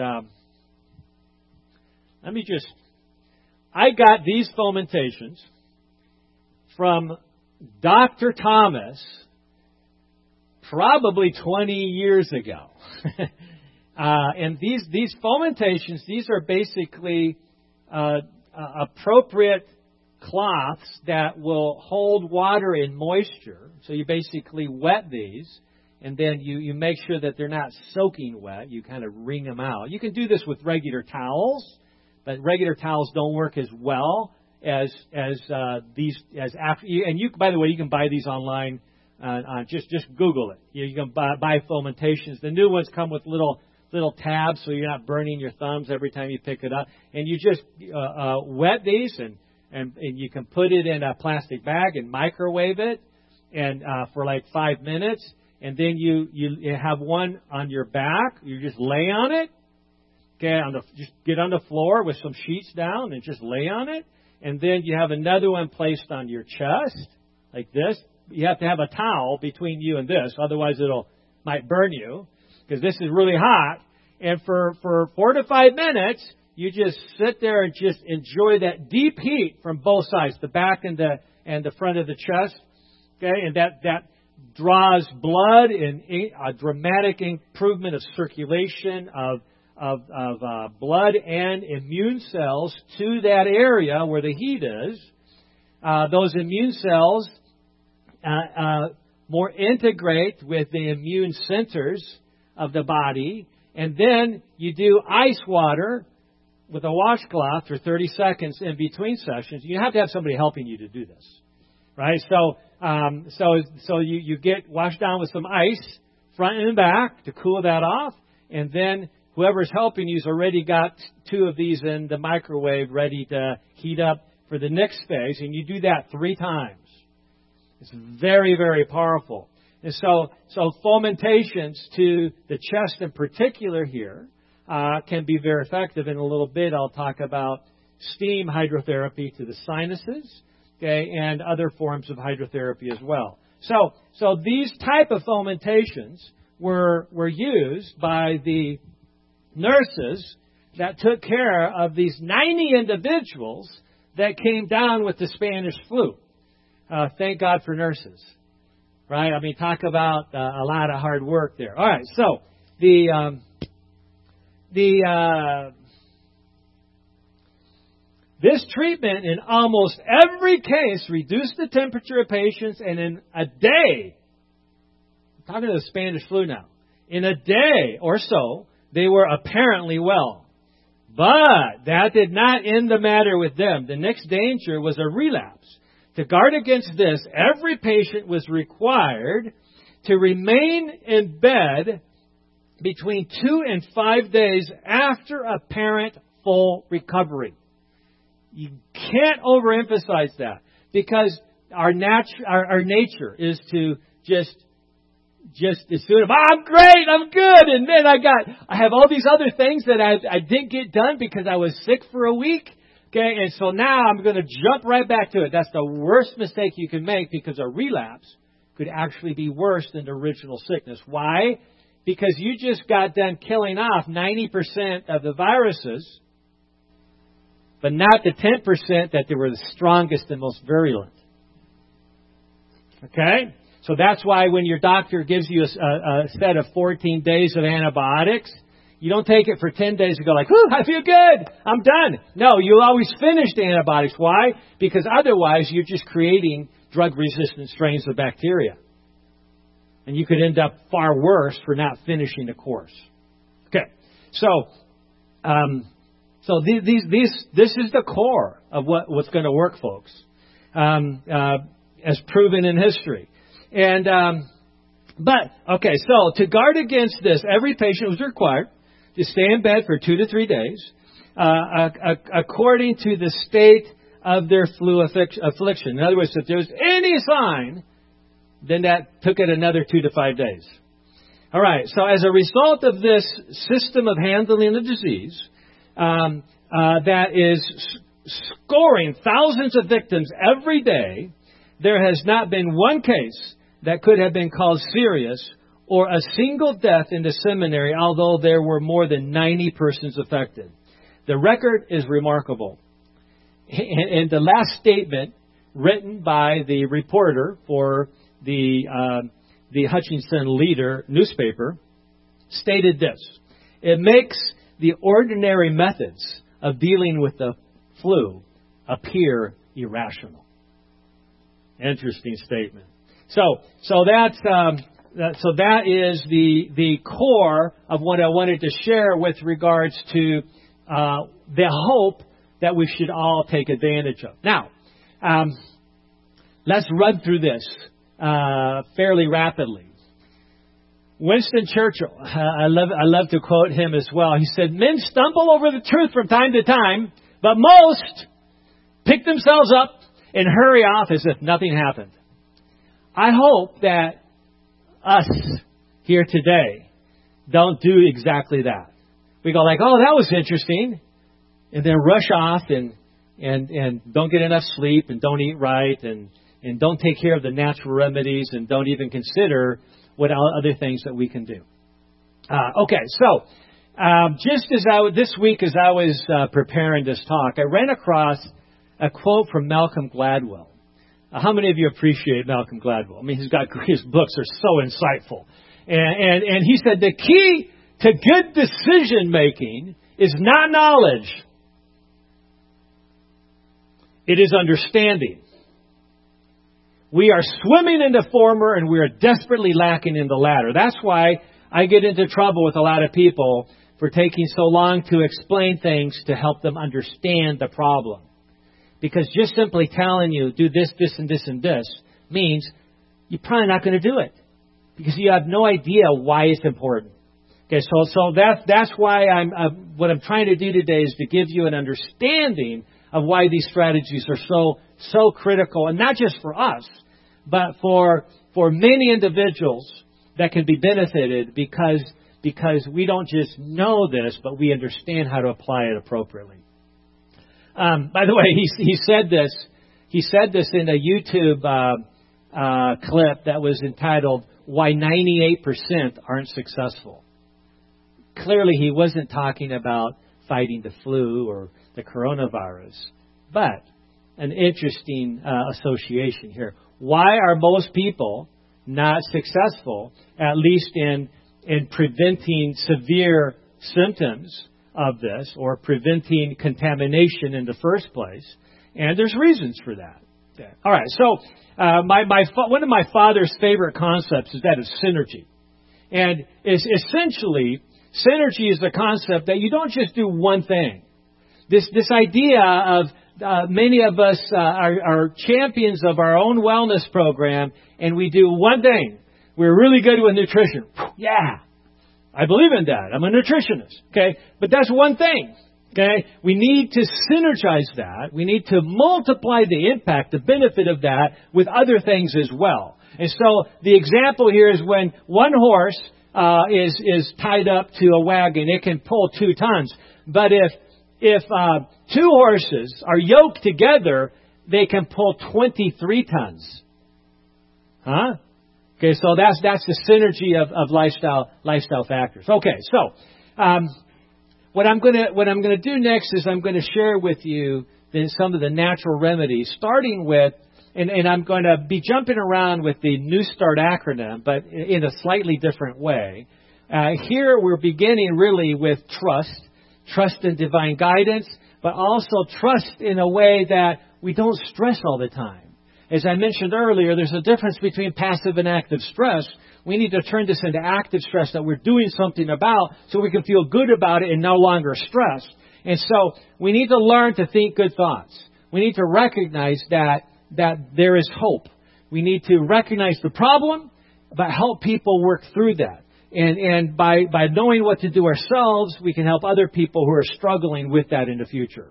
I got these fomentations from Dr. Thomas probably 20 years ago. And these fomentations, these are basically appropriate cloths that will hold water and moisture. So you basically wet these, and then you make sure that they're not soaking wet. You kind of wring them out. You can do this with regular towels, but regular towels don't work as well as these. And you, by the way, you can buy these online. Just Google it. You can buy fomentations. The new ones come with little tabs, so you're not burning your thumbs every time you pick it up. And you just wet these, and you can put it in a plastic bag and microwave it, and for like 5 minutes. And then you have one on your back. You just lay on it. Okay, just get on the floor with some sheets down and just lay on it. And then you have another one placed on your chest, like this. You have to have a towel between you and this, otherwise might burn you, because this is really hot. And for 4 to 5 minutes, you just sit there and just enjoy that deep heat from both sides, the back and the front of the chest. Okay, and that draws blood and a dramatic improvement of circulation of blood and immune cells to that area where the heat is. Those immune cells more integrate with the immune centers of the body, and then you do ice water with a washcloth for 30 seconds in between sessions. You have to have somebody helping you to do this, right? So you get washed down with some ice front and back to cool that off, and then whoever's helping you's already got 2 of these in the microwave ready to heat up for the next phase, and you do that 3 times. It's very, very powerful. And so fomentations to the chest in particular here can be very effective. In a little bit, I'll talk about steam hydrotherapy to the sinuses, okay, and other forms of hydrotherapy as well. So these type of fomentations were used by the nurses that took care of these 90 individuals that came down with the Spanish flu. Thank God for nurses, right? I mean, talk about a lot of hard work there. All right, so this treatment in almost every case reduced the temperature of patients, and in a day, I'm talking to the Spanish flu now, in a day or so, they were apparently well. But that did not end the matter with them. The next danger was a relapse. To guard against this, every patient was required to remain in bed between 2 and 5 days after apparent full recovery. You can't overemphasize that, because our nature is to just assume, I'm great, I'm good, and then I have all these other things that I didn't get done because I was sick for a week. Okay, and so now I'm going to jump right back to it. That's the worst mistake you can make, because a relapse could actually be worse than the original sickness. Why? Because you just got done killing off 90% of the viruses, but not the 10% that they were the strongest and most virulent. Okay? So that's why when your doctor gives you a set of 14 days of antibiotics, you don't take it for 10 days and go like, whew, I feel good, I'm done. No, you'll always finish the antibiotics. Why? Because otherwise you're just creating drug-resistant strains of bacteria. And you could end up far worse for not finishing the course. Okay, so this is the core of what's going to work, folks, as proven in history. And so to guard against this, every patient was required to stay in bed for 2 to 3 days, according to the state of their flu affliction. In other words, if there was any sign, then that took it another 2 to 5 days. All right. So as a result of this system of handling the disease, that is scoring thousands of victims every day, there has not been one case that could have been called serious or a single death in the seminary, although there were more than 90 persons affected. The record is remarkable. And the last statement written by the reporter for the the Hutchinson Leader newspaper, stated this: "It makes the ordinary methods of dealing with the flu appear irrational." Interesting statement. So that is the core of what I wanted to share with regards to the hope that we should all take advantage of. Now, let's run through this fairly rapidly. Winston Churchill, I love to quote him as well. He said, "Men stumble over the truth from time to time, but most pick themselves up and hurry off as if nothing happened." I hope that us here today don't do exactly that. We go like, "Oh, that was interesting," and then rush off and don't get enough sleep and don't eat right and don't take care of the natural remedies and don't even consider what other things that we can do. So just as this week as I was preparing this talk, I ran across a quote from Malcolm Gladwell. How many of you appreciate Malcolm Gladwell? I mean, his books are so insightful. And he said, "The key to good decision making is not knowledge. It is understanding. We are swimming in the former and we are desperately lacking in the latter." That's why I get into trouble with a lot of people for taking so long to explain things to help them understand the problem. Because just simply telling you, do this, this, and this, and this, means you're probably not going to do it. Because you have no idea why it's important. Okay, so that's why what I'm trying to do today is to give you an understanding of why these strategies are so critical, and not just for us, but for many individuals that can be benefited because we don't just know this, but we understand how to apply it appropriately. By the way, he said this. He said this in a YouTube clip that was entitled "Why 98% Aren't Successful." Clearly, he wasn't talking about fighting the flu or the coronavirus, but an interesting association here. Why are most people not successful, at least in preventing severe symptoms of this or preventing contamination in the first place? And there's reasons for that. Okay. All right. So one of my father's favorite concepts is that of synergy. And is essentially, synergy is the concept that you don't just do one thing. This idea of many of us are champions of our own wellness program, and we do one thing. We're really good with nutrition. Yeah, I believe in that. I'm a nutritionist. Okay, but that's one thing. Okay, we need to synergize that. We need to multiply the impact, the benefit of that with other things as well. And so the example here is when one horse is tied up to a wagon, it can pull 2 tons. But if 2 horses are yoked together, they can pull 23 tons. Huh? Okay, so that's the synergy of lifestyle factors. Okay, so what I'm going to do next is I'm going to share with you some of the natural remedies, starting with, and I'm going to be jumping around with the New Start acronym, but in a slightly different way. Here we're beginning really with trust in divine guidance, but also trust in a way that we don't stress all the time. As I mentioned earlier, there's a difference between passive and active stress. We need to turn this into active stress that we're doing something about so we can feel good about it and no longer stressed. And so we need to learn to think good thoughts. We need to recognize that there is hope. We need to recognize the problem, but help people work through that. And by knowing what to do ourselves, we can help other people who are struggling with that in the future.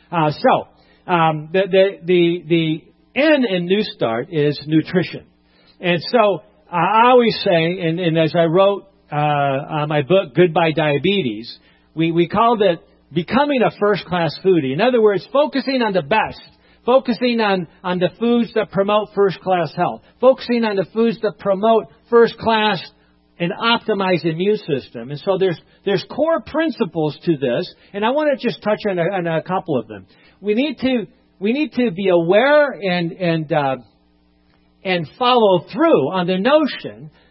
The N in New Start is nutrition. And so I always say, and as I wrote on my book, Goodbye Diabetes, we called it becoming a first-class foodie. In other words, focusing on the best. Focusing on the foods that promote first-class health. Focusing on the foods that promote first-class and optimized immune system. And so there's core principles to this, and I want to just touch on a couple of them. We need to be aware and follow through on the notion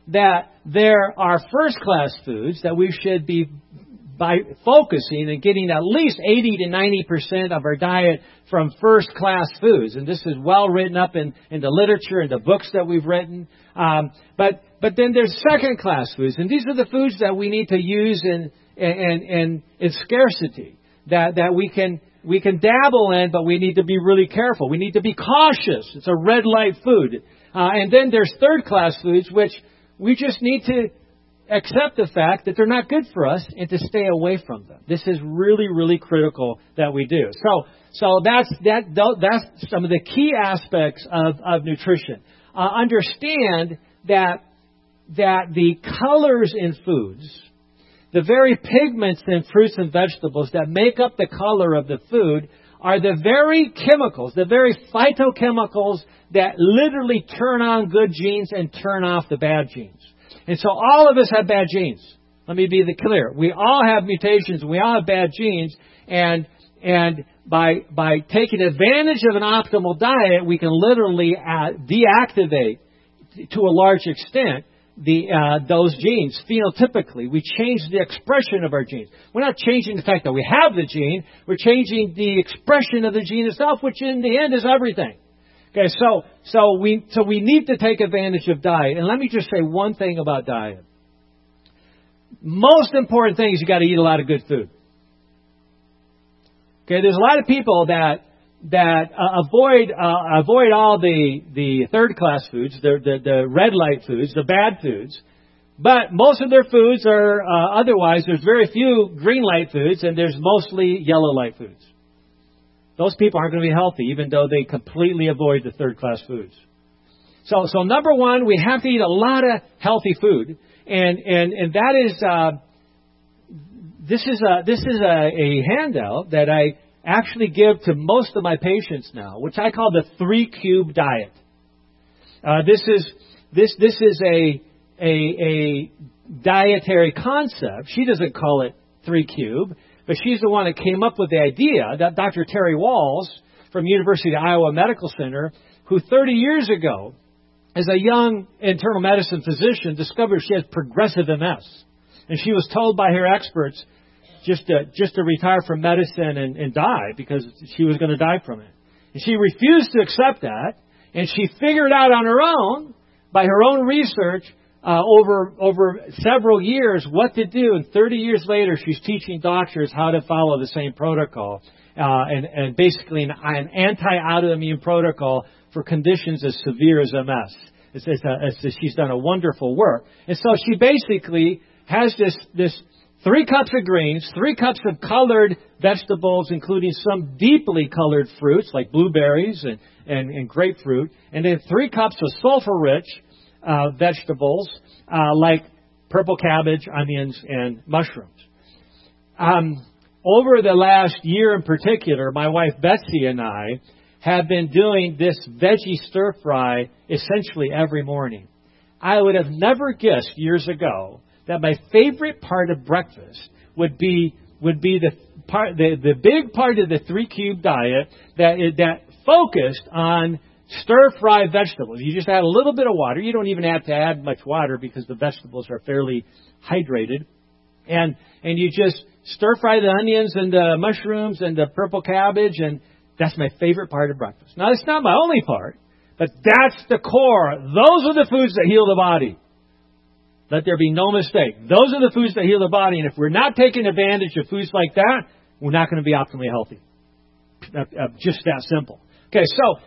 that there are first-class foods that we should be by focusing and getting at least 80 to 90% of our diet from first-class foods. And this is well written up in the literature and the books that we've written. But then there's second-class foods. And these are the foods that we need to use in scarcity, that we can dabble in, but we need to be really careful. We need to be cautious. It's a red light food. And then there's third-class foods, which we just need to accept the fact that they're not good for us and to stay away from them. This is really, really critical that we do. So that's some of the key aspects of nutrition. Understand that the colors in foods, the very pigments in fruits and vegetables that make up the color of the food, are the very chemicals, the very phytochemicals that literally turn on good genes and turn off the bad genes. And so all of us have bad genes. Let me be clear. We all have mutations. We all have bad genes. And by taking advantage of an optimal diet, we can literally deactivate, to a large extent, those genes phenotypically. We change the expression of our genes. We're not changing the fact that we have the gene. We're changing the expression of the gene itself, which in the end is everything. Okay, so we need to take advantage of diet. And let me just say one thing about diet. Most important thing is you got to eat a lot of good food. Okay, there's a lot of people that avoid all the third class foods, the red light foods, the bad foods. But most of their foods are otherwise. There's very few green light foods, and there's mostly yellow light foods. Those people aren't going to be healthy, even though they completely avoid the third-class foods. So number one, we have to eat a lot of healthy food, and that is this is a handout that I actually give to most of my patients now, which I call the 3-cube diet. This is a dietary concept. She doesn't call it 3-cube. But she's the one that came up with the idea, that Dr. Terry Walls from University of Iowa Medical Center, who 30 years ago, as a young internal medicine physician, discovered she has progressive MS. And she was told by her experts just to retire from medicine and die because she was going to die from it. And she refused to accept that, and she figured out on her own, by her own research, over several years what to do, and 30 years later she's teaching doctors how to follow the same protocol, and basically an anti-autoimmune protocol for conditions as severe as MS. She's done a wonderful work. And so she basically has this 3 cups of greens, 3 cups of colored vegetables, including some deeply colored fruits like blueberries and grapefruit, and then 3 cups of sulfur-rich vegetables like purple cabbage, onions, and mushrooms. Over the last year in particular, my wife Betsy and I have been doing this veggie stir fry essentially every morning. I would have never guessed years ago that my favorite part of breakfast would be the big part of the 3-cube diet that focused on stir-fry vegetables. You just add a little bit of water. You don't even have to add much water because the vegetables are fairly hydrated. And you just stir-fry the onions and the mushrooms and the purple cabbage, and that's my favorite part of breakfast. Now, it's not my only part, but that's the core. Those are the foods that heal the body. Let there be no mistake. Those are the foods that heal the body, and if we're not taking advantage of foods like that, we're not going to be optimally healthy. Just that simple. Okay, so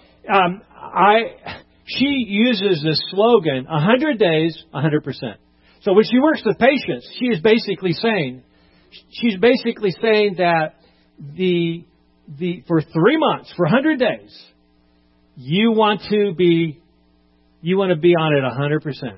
she uses this slogan, 100 days, 100%. So when she works with patients, she's basically saying that for 3 months, for 100 days, you want to be on it 100%.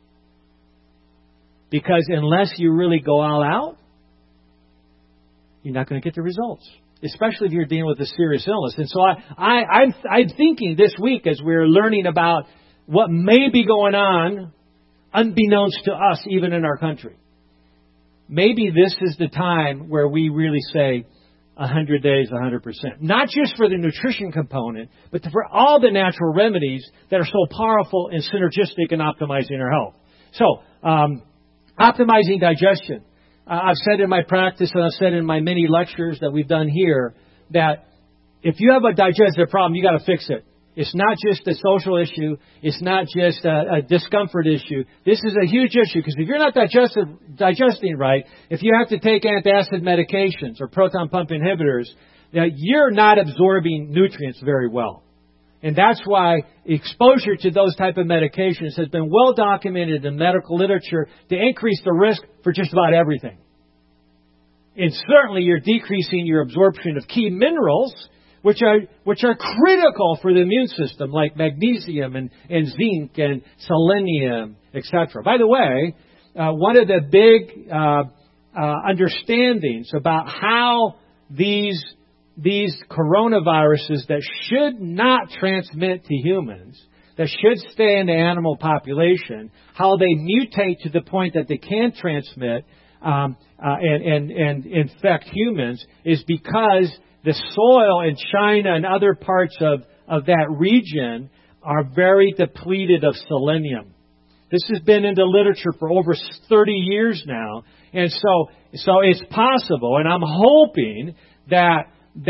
Because unless you really go all out, you're not going to get the results. Especially if you're dealing with a serious illness. And so I'm thinking this week as we're learning about what may be going on, unbeknownst to us, even in our country. Maybe this is the time where we really say 100 days, 100%. Not just for the nutrition component, but for all the natural remedies that are so powerful and synergistic in optimizing our health. So, optimizing digestion. I've said in my practice and I've said in my many lectures that we've done here that if you have a digestive problem, you got to fix it. It's not just a social issue. It's not just a discomfort issue. This is a huge issue because if you're not digesting right, if you have to take antacid medications or proton pump inhibitors, you're not absorbing nutrients very well. And that's why exposure to those type of medications has been well documented in medical literature to increase the risk for just about everything. And certainly you're decreasing your absorption of key minerals, which are critical for the immune system, like magnesium and zinc and selenium, etc. By the way, one of the big understandings about how these coronaviruses that should not transmit to humans, that should stay in the animal population, how they mutate to the point that they can transmit and infect humans is because the soil in China and other parts of that region are very depleted of selenium. This has been in the literature for over 30 years now, and so it's possible, and I'm hoping that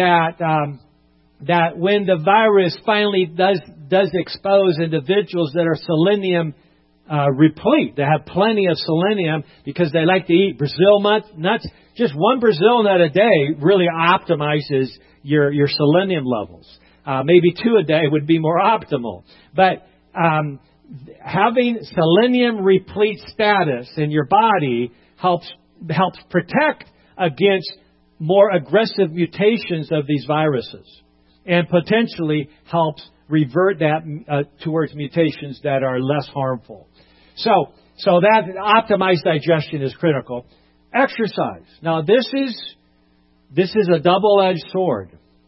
when the virus finally does expose individuals that are selenium replete, they have plenty of selenium because they like to eat Brazil nuts. Just one Brazil nut a day really optimizes your selenium levels. Maybe 2 a day would be more optimal. But having selenium replete status in your body helps protect against more aggressive mutations of these viruses, and potentially helps revert that towards mutations that are less harmful. So that optimized digestion is critical. Exercise. Now this is a double-edged sword.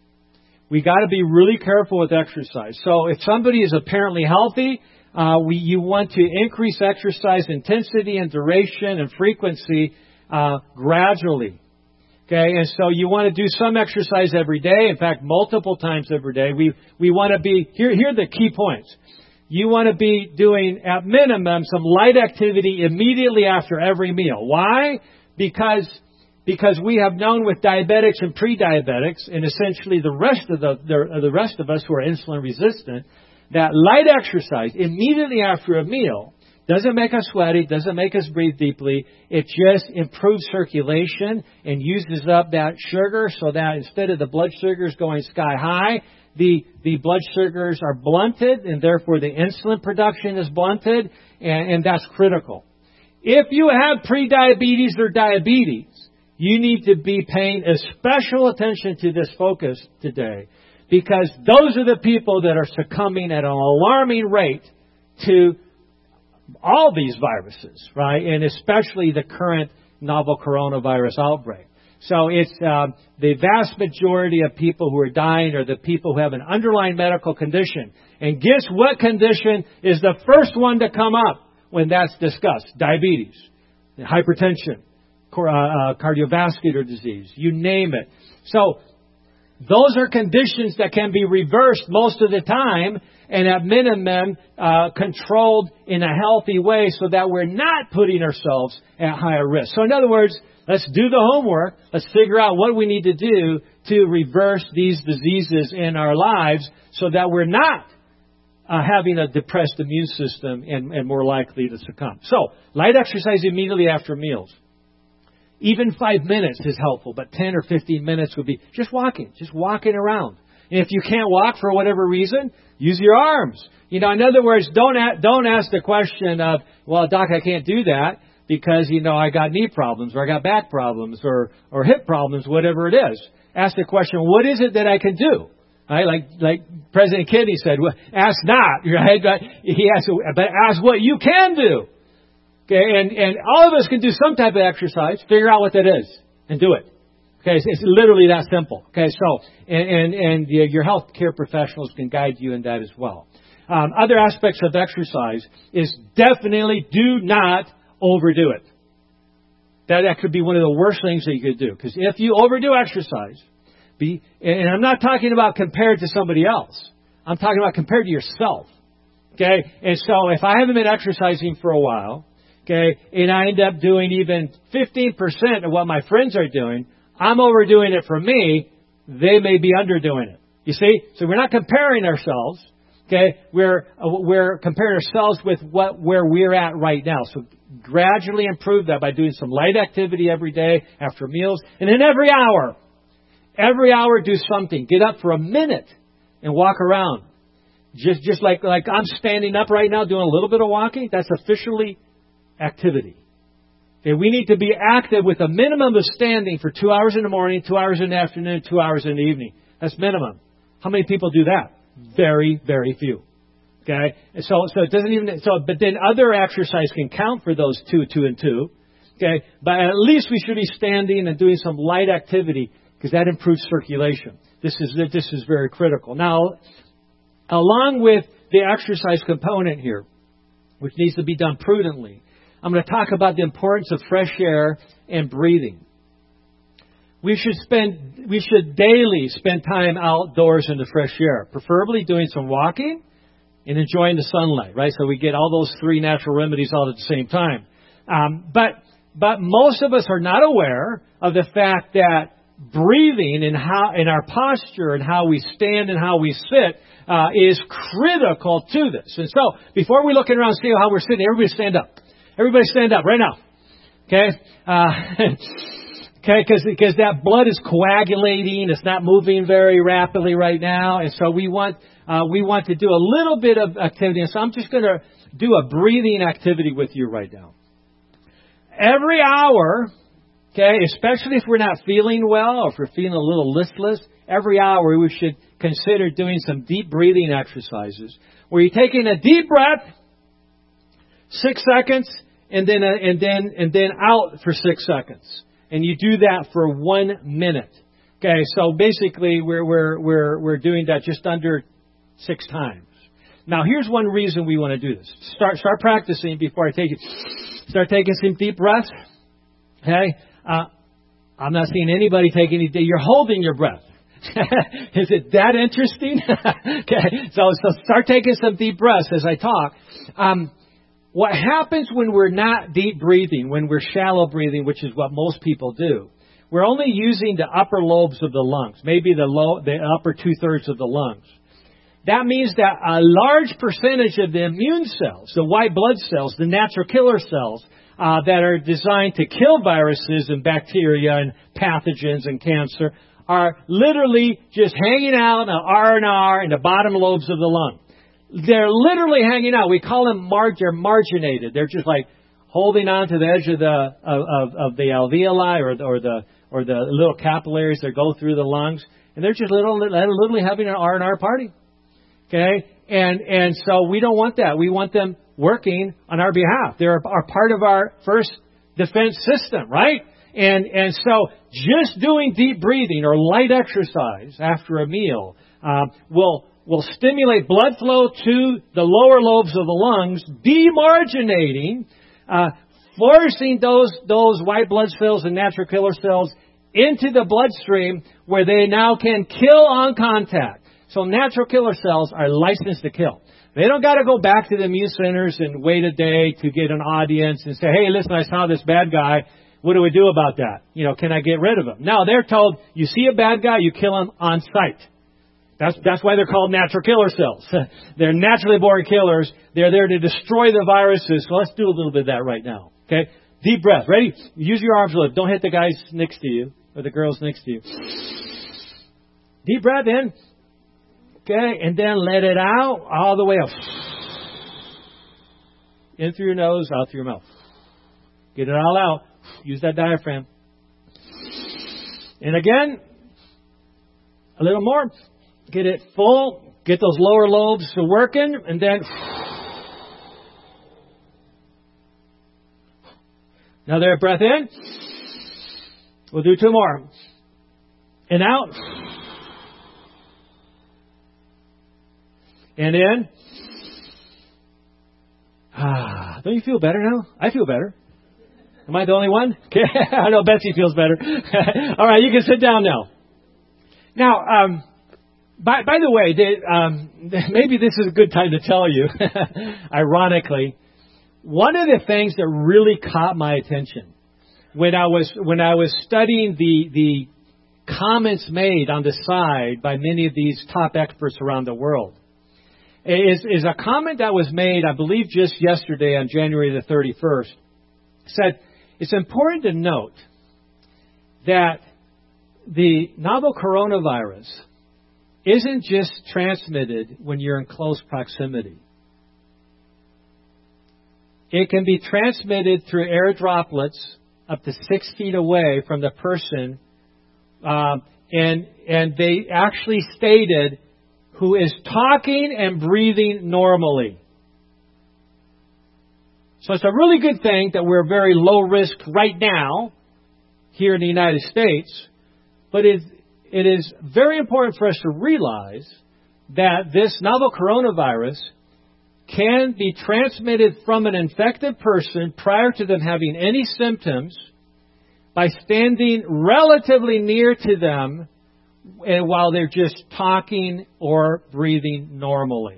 We got to be really careful with exercise. So if somebody is apparently healthy, you want to increase exercise intensity and duration and frequency gradually. Okay, and so you want to do some exercise every day. In fact, multiple times every day. We want to be here are the key points. You want to be doing at minimum some light activity immediately after every meal. Why? Because we have known with diabetics and pre-diabetics, and essentially the rest of us who are insulin resistant, that light exercise immediately after a meal doesn't make us sweaty, doesn't make us breathe deeply. It just improves circulation and uses up that sugar so that instead of the blood sugars going sky high, the blood sugars are blunted, and therefore the insulin production is blunted, and that's critical. If you have prediabetes or diabetes, you need to be paying special attention to this focus today, because those are the people that are succumbing at an alarming rate to all these viruses, right? And especially the current novel coronavirus outbreak. So it's the vast majority of people who are dying are the people who have an underlying medical condition. And guess what condition is the first one to come up when that's discussed? Diabetes, hypertension, cardiovascular disease, you name it. So those are conditions that can be reversed most of the time, and at minimum controlled in a healthy way so that we're not putting ourselves at higher risk. So in other words, let's do the homework. Let's figure out what we need to do to reverse these diseases in our lives so that we're not having a depressed immune system and more likely to succumb. So, light exercise immediately after meals. Even 5 minutes is helpful, but 10 or 15 minutes would be just walking around. And if you can't walk for whatever reason, use your arms. In other words, don't ask the question of, well, doc, I can't do that because, I got knee problems or I got back problems or hip problems, whatever it is. Ask the question, what is it that I can do? Right? Like President Kennedy said, well, ask not, right? But ask what you can do. Okay, and all of us can do some type of exercise. Figure out what that is and do it. Okay, it's literally that simple. Okay, so and your health care professionals can guide you in that as well. Other aspects of exercise is definitely do not overdo it. That could be one of the worst things that you could do, because if you overdo exercise, and I'm not talking about compared to somebody else. I'm talking about compared to yourself. Okay, and so if I haven't been exercising for a while, okay, and I end up doing even 15% of what my friends are doing, I'm overdoing it for me, they may be underdoing it. You see? So we're not comparing ourselves. Okay, we're comparing ourselves with where we're at right now. So gradually improve that by doing some light activity every day after meals, and then every hour do something. Get up for a minute and walk around. Just like I'm standing up right now doing a little bit of walking. That's officially activity. Okay, we need to be active with a minimum of standing for 2 hours in the morning, 2 hours in the afternoon, 2 hours in the evening. That's minimum. How many people do that? Very, very few. Okay, and so it doesn't even but then other exercise can count for those 2 and 2. Okay, but at least we should be standing and doing some light activity because that improves circulation. This is very critical. Now, along with the exercise component here, which needs to be done prudently, I'm going to talk about the importance of fresh air and breathing. We should daily spend time outdoors in the fresh air, preferably doing some walking and enjoying the sunlight, right? So we get all those 3 natural remedies all at the same time. But most of us are not aware of the fact that breathing and our posture and how we stand and how we sit is critical to this. And so before we look around and see how we're sitting, everybody stand up. Everybody stand up right now. Okay? Okay, because that blood is coagulating. It's not moving very rapidly right now. And so we want to do a little bit of activity. And so I'm just going to do a breathing activity with you right now. Every hour, okay, especially if we're not feeling well or if we're feeling a little listless, every hour we should consider doing some deep breathing exercises where you're taking a deep breath, 6 seconds, and then out for 6 seconds. And you do that for 1 minute. Okay, so basically we're doing that just under 6 times. Now here's one reason we want to do this. Start practicing before I take it. Start taking some deep breaths. Okay, I'm not seeing anybody take any. You're holding your breath. Is it that interesting? Okay, so start taking some deep breaths as I talk. What happens when we're not deep breathing, when we're shallow breathing, which is what most people do, we're only using the upper lobes of the lungs, maybe the upper 2/3 of the lungs. That means that a large percentage of the immune cells, the white blood cells, the natural killer cells that are designed to kill viruses and bacteria and pathogens and cancer, are literally just hanging out in the R&R in the bottom lobes of the lung. They're literally hanging out. We call them they're marginated. They're just like holding on to the edge of the alveoli or the little capillaries that go through the lungs, and they're just literally having an R&R party. Okay, and so we don't want that. We want them working on our behalf. They're part of our first defense system, right? And so just doing deep breathing or light exercise after a meal will stimulate blood flow to the lower lobes of the lungs, demarginating, forcing those white blood cells and natural killer cells into the bloodstream where they now can kill on contact. So natural killer cells are licensed to kill. They don't got to go back to the immune centers and wait a day to get an audience and say, hey, listen, I saw this bad guy. What do we do about that? Can I get rid of him? No, they're told, you see a bad guy, you kill him on sight. That's why they're called natural killer cells. They're naturally born killers. They're there to destroy the viruses. So let's do a little bit of that right now. Okay? Deep breath. Ready? Use your arms a little. Don't hit the guys next to you or the girls next to you. Deep breath in. Okay? And then let it out all the way up. In through your nose, out through your mouth. Get it all out. Use that diaphragm. And again, a little more. Get it full. Get those lower lobes to working. And then another breath in. We'll do 2 more. And out. And in. Don't you feel better now? I feel better. Am I the only one? Okay. I know Betsy feels better. All right, you can sit down now. Now, by the way, maybe this is a good time to tell you, ironically, one of the things that really caught my attention when I was studying the comments made on the side by many of these top experts around the world is a comment that was made, I believe, just yesterday on January the 31st. Said, it's important to note that the novel coronavirus isn't just transmitted when you're in close proximity. It can be transmitted through air droplets up to 6 feet away from the person, and they actually stated who is talking and breathing normally. So it's a really good thing that we're very low risk right now here in the United States, but it is very important for us to realize that this novel coronavirus can be transmitted from an infected person prior to them having any symptoms by standing relatively near to them and while they're just talking or breathing normally.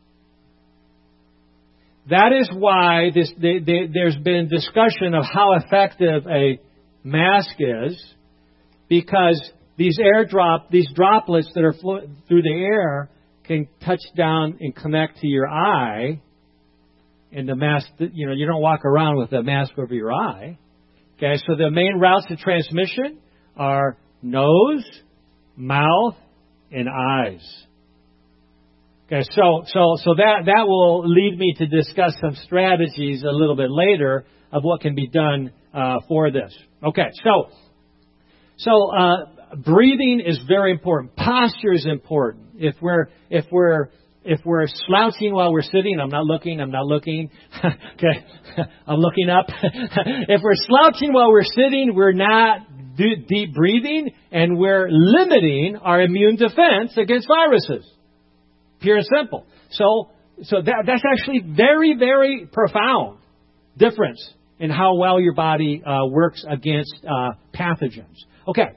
That is why there's been discussion of how effective a mask is, because these droplets that are through the air can touch down and connect to your eye, and the mask, you don't walk around with a mask over your eye. Okay, so the main routes of transmission are nose, mouth, and eyes. Okay, so that will lead me to discuss some strategies a little bit later of what can be done for this. Okay, so breathing is very important. Posture is important. If we're slouching while we're sitting, I'm not looking. Okay, I'm looking up. If we're slouching while we're sitting, we're not deep breathing, and we're limiting our immune defense against viruses. Pure and simple. So that's actually very, very profound difference in how well your body works against pathogens. Okay.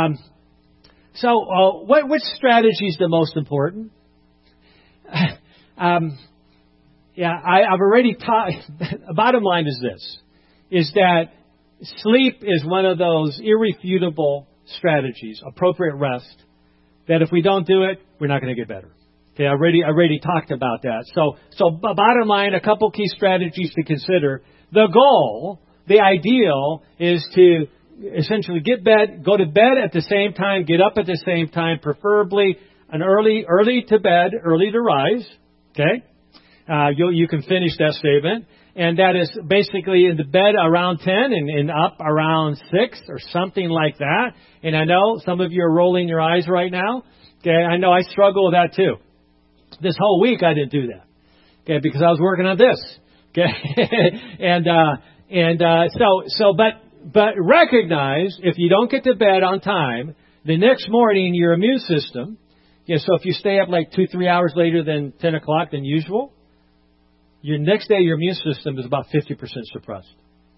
So which strategy is the most important? I've already taught. Bottom line is this: is that sleep is one of those irrefutable strategies, appropriate rest, that if we don't do it, we're not going to get better. Okay, I already talked about that. So bottom line, a couple key strategies to consider. The goal, the ideal, is to essentially go to bed at the same time, get up at the same time, preferably an early to bed, early to rise. Okay, you can finish that statement, and that is basically in the bed around 10 and up around 6 or something like that. And I know some of you are rolling your eyes right now. Okay, I know I struggle with that too. This whole week I didn't do that. Okay, because I was working on this. Okay, but recognize if you don't get to bed on time, the next morning your immune system. So if you stay up like 2-3 hours later than 10 o'clock than usual, your next day your immune system is about 50% suppressed.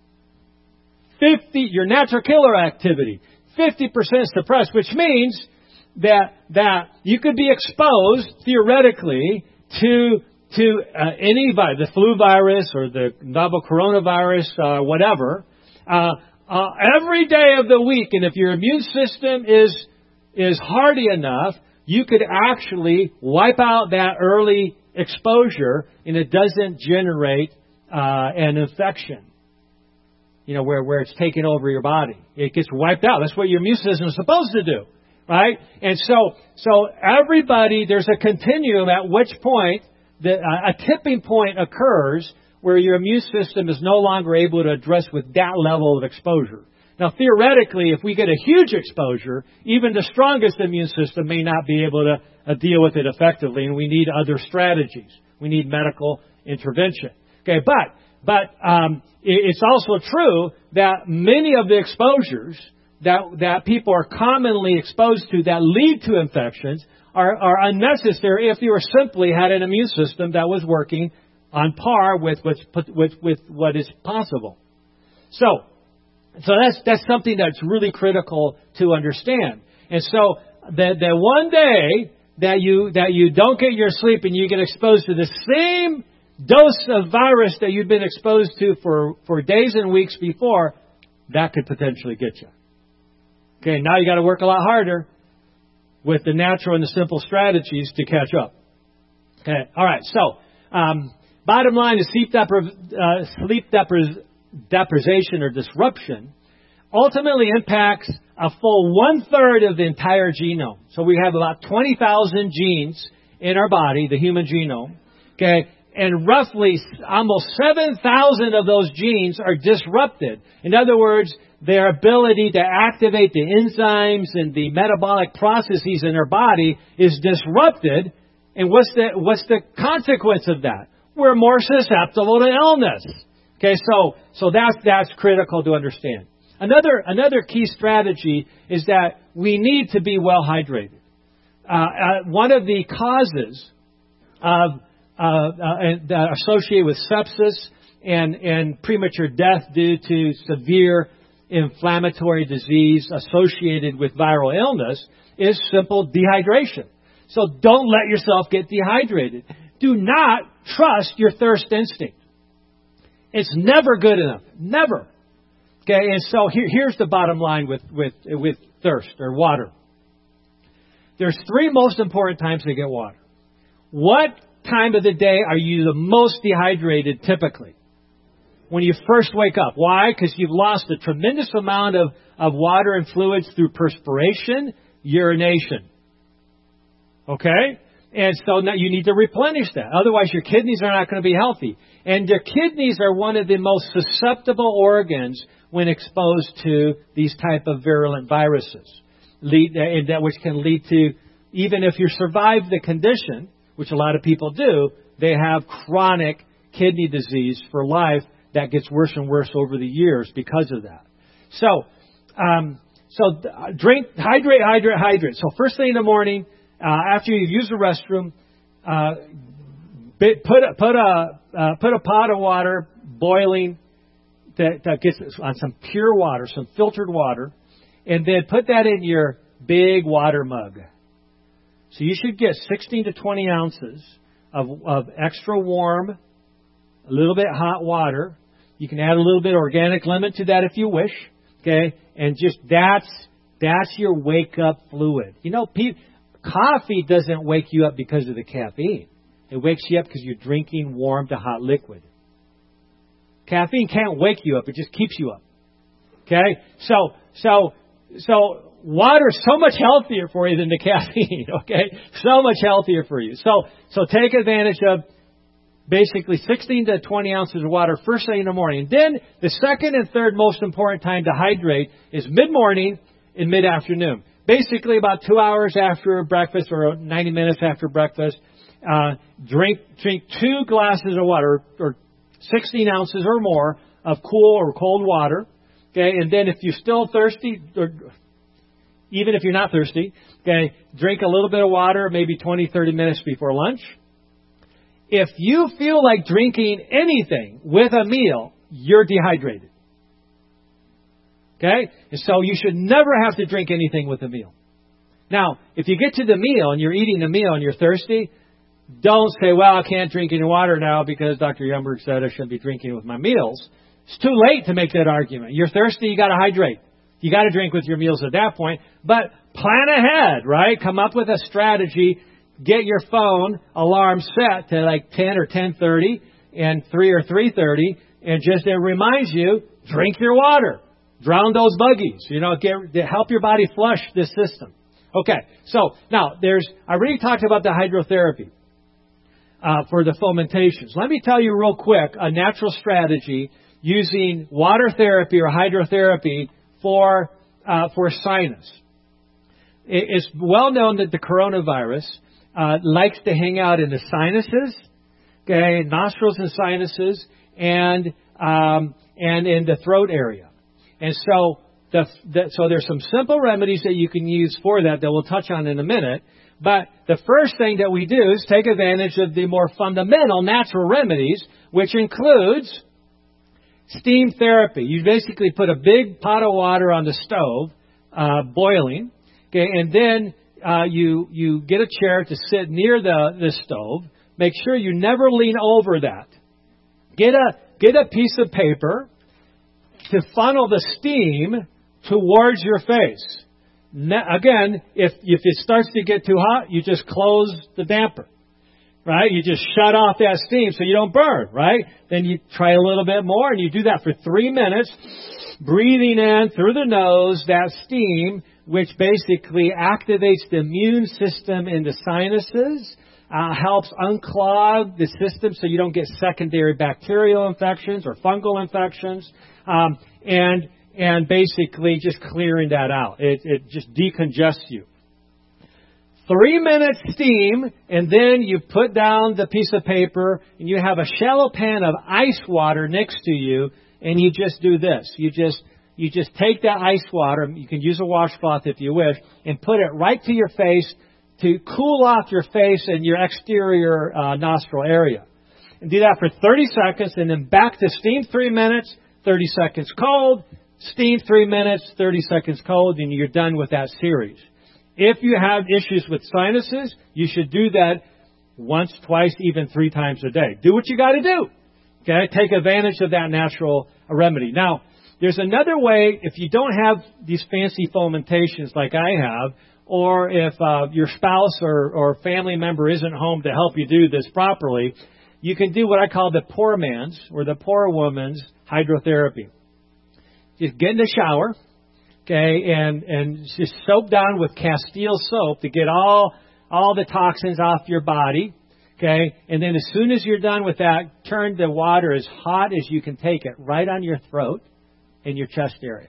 Your natural killer activity, 50% suppressed, which means that you could be exposed theoretically to any virus, the flu virus or the novel coronavirus, whatever, every day of the week. And if your immune system is hardy enough, you could actually wipe out that early exposure, and it doesn't generate an infection. Where it's taking over your body, it gets wiped out. That's what your immune system is supposed to do. Right? And so everybody, there's a continuum at which point a tipping point occurs where your immune system is no longer able to address with that level of exposure. Now, theoretically, if we get a huge exposure, even the strongest immune system may not be able to deal with it effectively, and we need other strategies. We need medical intervention. Okay, but it's also true that many of the exposures that people are commonly exposed to that lead to infections are unnecessary if you simply had an immune system that was working on par with what is possible. So that's something that's really critical to understand. And so the one day that you don't get your sleep and you get exposed to the dose of virus that you've been exposed to for days and weeks before, that could potentially get you. Okay, now you got to work a lot harder with the natural and the simple strategies to catch up. Okay, all right. So, bottom line is sleep deprivation or disruption ultimately impacts a full 1/3 of the entire genome. So we have about 20,000 genes in our body, the human genome. Okay, and roughly almost 7,000 of those genes are disrupted. In other words, their ability to activate the enzymes and the metabolic processes in our body is disrupted. And what's the consequence of that? We're more susceptible to illness. Okay, so that's critical to understand. Another key strategy is that we need to be well hydrated. One of the causes associated with sepsis and premature death due to severe inflammatory disease associated with viral illness is simple dehydration. So don't let yourself get dehydrated. Do not trust your thirst instinct. It's never good enough. Never. Okay, and so here's the bottom line with thirst or water. There's 3 most important times to get water. What time of the day are you the most dehydrated typically? When you first wake up. Why? Because you've lost a tremendous amount of water and fluids through perspiration, urination. Okay? And so now you need to replenish that. Otherwise, your kidneys are not going to be healthy. And your kidneys are one of the most susceptible organs when exposed to these type of virulent viruses, which can lead to, even if you survive the condition, which a lot of people do, they have chronic kidney disease for life that gets worse and worse over the years because of that. So drink, hydrate. So first thing in the morning, after you've used the restroom, put a pot of water boiling that gets on some pure water, some filtered water, and then put that in your big water mug. So you should get 16 to 20 ounces of extra warm, a little bit hot water. You can add a little bit of organic lemon to that if you wish. Okay, and just that's your wake up fluid. You know, coffee doesn't wake you up because of the caffeine. It wakes you up because you're drinking warm to hot liquid. Caffeine can't wake you up; it just keeps you up. Okay, so water's so much healthier for you than the caffeine. Okay, so much healthier for you. So take advantage of basically 16 to 20 ounces of water first thing in the morning. Then the second and third most important time to hydrate is mid-morning and mid-afternoon. Basically about 2 hours after breakfast or 90 minutes after breakfast, drink 2 glasses of water or 16 ounces or more of cool or cold water. Okay, and then if you're still thirsty, or even if you're not thirsty, okay, drink a little bit of water maybe 20, 30 minutes before lunch. If you feel like drinking anything with a meal, you're dehydrated. Okay? And so you should never have to drink anything with a meal. Now, if you get to the meal and you're eating the meal and you're thirsty, don't say, well, I can't drink any water now because Dr. Youngberg said I shouldn't be drinking with my meals. It's too late to make that argument. You're thirsty, you got to hydrate. You got to drink with your meals at that point. But plan ahead, right? Come up with a strategy. Get your phone alarm set to like 10 or 10:30 and 3 or 3:30, and just it reminds you, drink your water. Drown those buggies. You know, help your body flush this system. Okay, so now I already talked about the hydrotherapy for the fomentations. Let me tell you real quick a natural strategy using water therapy or hydrotherapy for sinus. It's well known that the coronavirus likes to hang out in the sinuses, okay, nostrils and sinuses, and in the throat area. And so so there's some simple remedies that you can use for that we'll touch on in a minute. But the first thing that we do is take advantage of the more fundamental natural remedies, which includes steam therapy. You basically put a big pot of water on the stove, boiling, okay, and then you get a chair to sit near the stove, make sure you never lean over that. Get a piece of paper to funnel the steam towards your face. Again, if it starts to get too hot, you just close the damper. Right? You just shut off that steam so you don't burn, right? Then you try a little bit more, and you do that for 3 minutes, breathing in through the nose that steam, which basically activates the immune system in the sinuses, helps unclog the system so you don't get secondary bacterial infections or fungal infections, and basically just clearing that out. It just decongests you. 3 minutes steam, and then you put down the piece of paper, and you have a shallow pan of ice water next to you, and you just do this. You just take that ice water, you can use a washcloth if you wish, and put it right to your face to cool off your face and your exterior nostril area. And do that for 30 seconds, and then back to steam 3 minutes, 30 seconds cold, steam 3 minutes, 30 seconds cold, and you're done with that series. If you have issues with sinuses, you should do that once, twice, even 3 times a day. Do what you got to do. Okay? Take advantage of that natural remedy. Now, there's another way if you don't have these fancy fomentations like I have, or if your spouse or family member isn't home to help you do this properly, you can do what I call the poor man's or the poor woman's hydrotherapy. Just get in the shower. Okay, and just soap down with Castile soap to get all the toxins off your body. Okay, and then as soon as you're done with that, turn the water as hot as you can take it right on your throat and your chest area.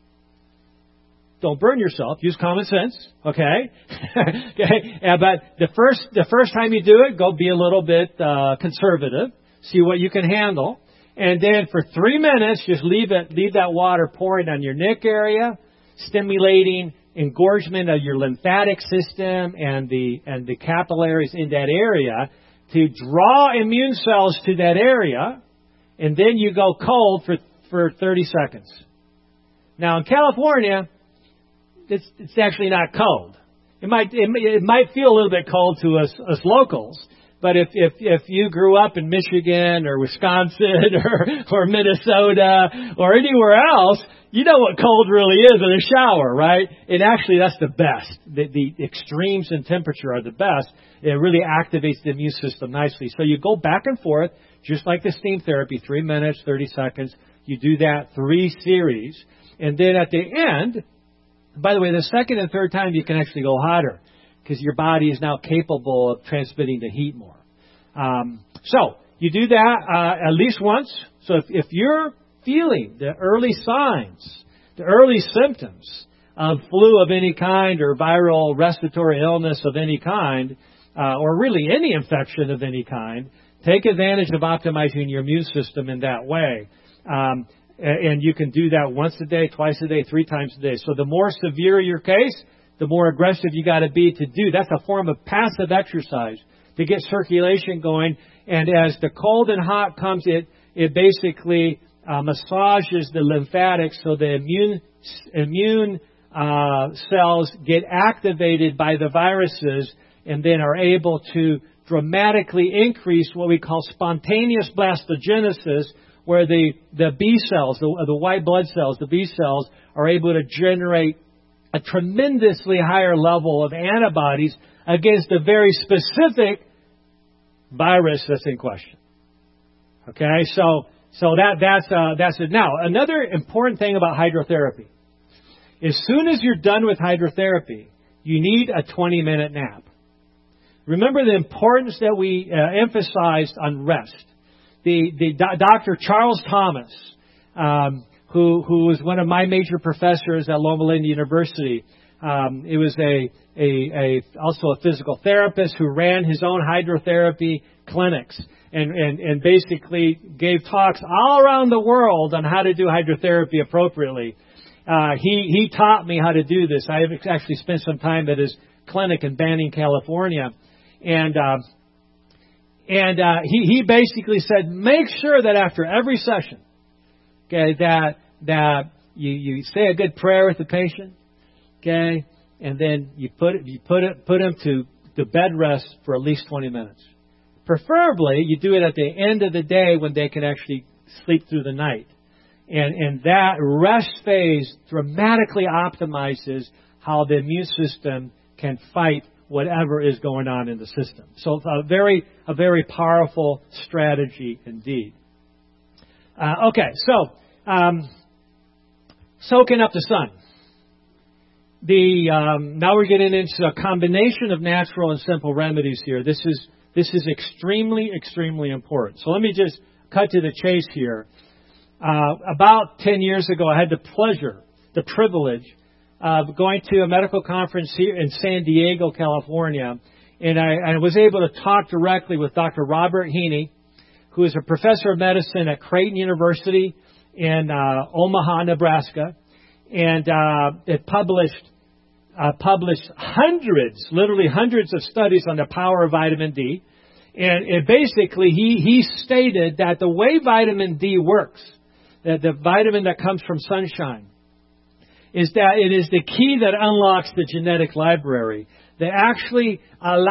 Don't burn yourself. Use common sense. Okay, okay. But the first time you do it, go be a little bit conservative. See what you can handle. And then for 3 minutes, just leave that water pouring on your neck area, stimulating engorgement of your lymphatic system and the capillaries in that area to draw immune cells to that area. And then you go cold for 30 seconds. Now in California, it's actually not cold. It might feel a little bit cold to us locals. But if you grew up in Michigan or Wisconsin or Minnesota or anywhere else, you know what cold really is in a shower, right? And actually, that's the best. The extremes in temperature are the best. It really activates the immune system nicely. So you go back and forth, just like the steam therapy, 3 minutes, 30 seconds. You do that 3 series. And then at the end, by the way, the second and third time, you can actually go hotter, because your body is now capable of transmitting the heat more. So you do that at least once. So if you're feeling the early signs, the early symptoms of flu of any kind or viral respiratory illness of any kind, or really any infection of any kind, take advantage of optimizing your immune system in that way. And you can do that once a day, twice a day, 3 times a day. So the more severe your case, the more aggressive you got to be to do. That's a form of passive exercise to get circulation going. And as the cold and hot comes, it basically massages the lymphatics, so the immune cells get activated by the viruses and then are able to dramatically increase what we call spontaneous blastogenesis, where the B cells, the white blood cells, the B cells, are able to generate a tremendously higher level of antibodies against a very specific virus that's in question. Okay, so that's it. Now, another important thing about hydrotherapy: as soon as you're done with hydrotherapy, you need a 20-minute nap. Remember the importance that we emphasized on rest. The Dr. Charles Thomas, who was one of my major professors at Loma Linda University. It was also a physical therapist who ran his own hydrotherapy clinics and basically gave talks all around the world on how to do hydrotherapy appropriately. He taught me how to do this. I have actually spent some time at his clinic in Banning, California, and he basically said, make sure that after every session, okay, that you say a good prayer with the patient, okay, and then you put him to bed rest for at least 20 minutes. preferably you do it at the end of the day when they can actually sleep through the night. And that rest phase dramatically optimizes how the immune system can fight whatever is going on in the system. So it's a very powerful strategy indeed. Soaking up the sun. Now we're getting into a combination of natural and simple remedies here. This is extremely, extremely important. So let me just cut to the chase here. About 10 years ago, I had the privilege of going to a medical conference here in San Diego, California, and I was able to talk directly with Dr. Robert Heaney, who is a professor of medicine at Creighton University in Omaha, Nebraska, and it published literally hundreds of studies on the power of vitamin D. And it basically, he stated that the way vitamin D works, that the vitamin that comes from sunshine, is that it is the key that unlocks the genetic library, that actually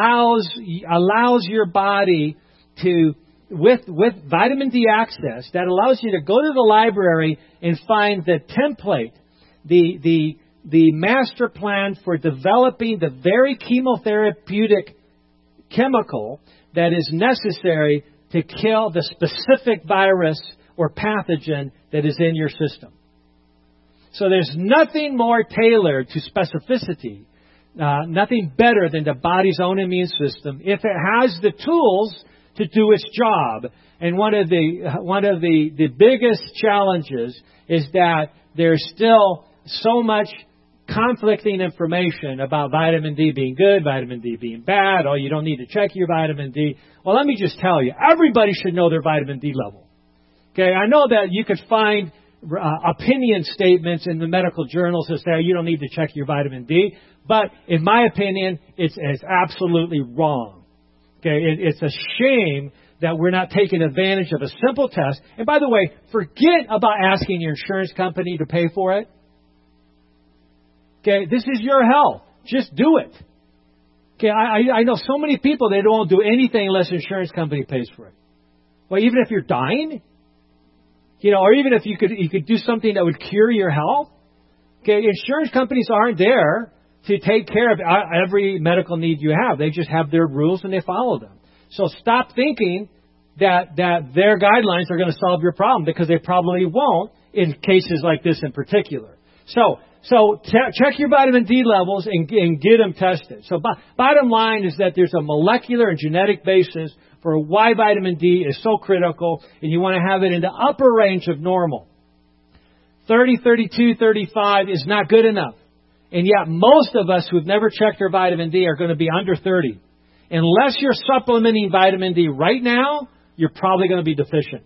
allows your body to, with vitamin D access, that allows you to go to the library and find the template, the master plan for developing the very chemotherapeutic chemical that is necessary to kill the specific virus or pathogen that is in your system. So there's nothing more tailored to specificity, nothing better than the body's own immune system if it has the tools to do its job. And one of the biggest challenges is that there's still so much conflicting information about vitamin D being good, vitamin D being bad. Oh, you don't need to check your vitamin D. Well, let me just tell you, everybody should know their vitamin D level. Okay, I know that you could find opinion statements in the medical journals that say you don't need to check your vitamin D, but in my opinion, it's absolutely wrong. Okay, it's a shame that we're not taking advantage of a simple test. And by the way, forget about asking your insurance company to pay for it. Okay, this is your health. Just do it. Okay, I know so many people, they don't do anything unless the insurance company pays for it. Well, even if you're dying, or even if you could do something that would cure your health. Okay, insurance companies aren't there to take care of every medical need you have. They just have their rules and they follow them. So stop thinking that their guidelines are going to solve your problem, because they probably won't in cases like this in particular. So check your vitamin D levels and get them tested. So bottom line is that there's a molecular and genetic basis for why vitamin D is so critical, and you want to have it in the upper range of normal. 30, 32, 35 is not good enough. And yet most of us who've never checked our vitamin D are going to be under 30. Unless you're supplementing vitamin D right now, you're probably going to be deficient.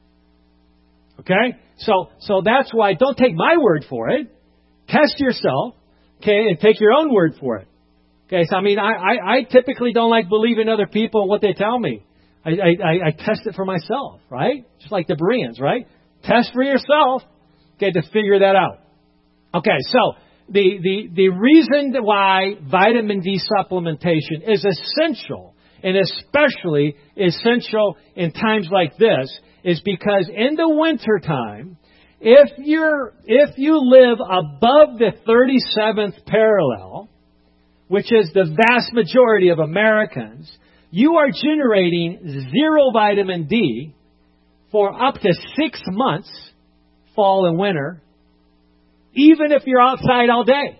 Okay? So that's why don't take my word for it. Test yourself, okay, and take your own word for it. Okay, so I typically don't like believing other people and what they tell me. I test it for myself, right? Just like the Bereans, right? Test for yourself, okay, to figure that out. Okay, so the reason why vitamin D supplementation is essential, and especially essential in times like this, is because in the wintertime, if you live above the 37th parallel, which is the vast majority of Americans, you are generating zero vitamin D for up to 6 months, fall and winter, even if you're outside all day.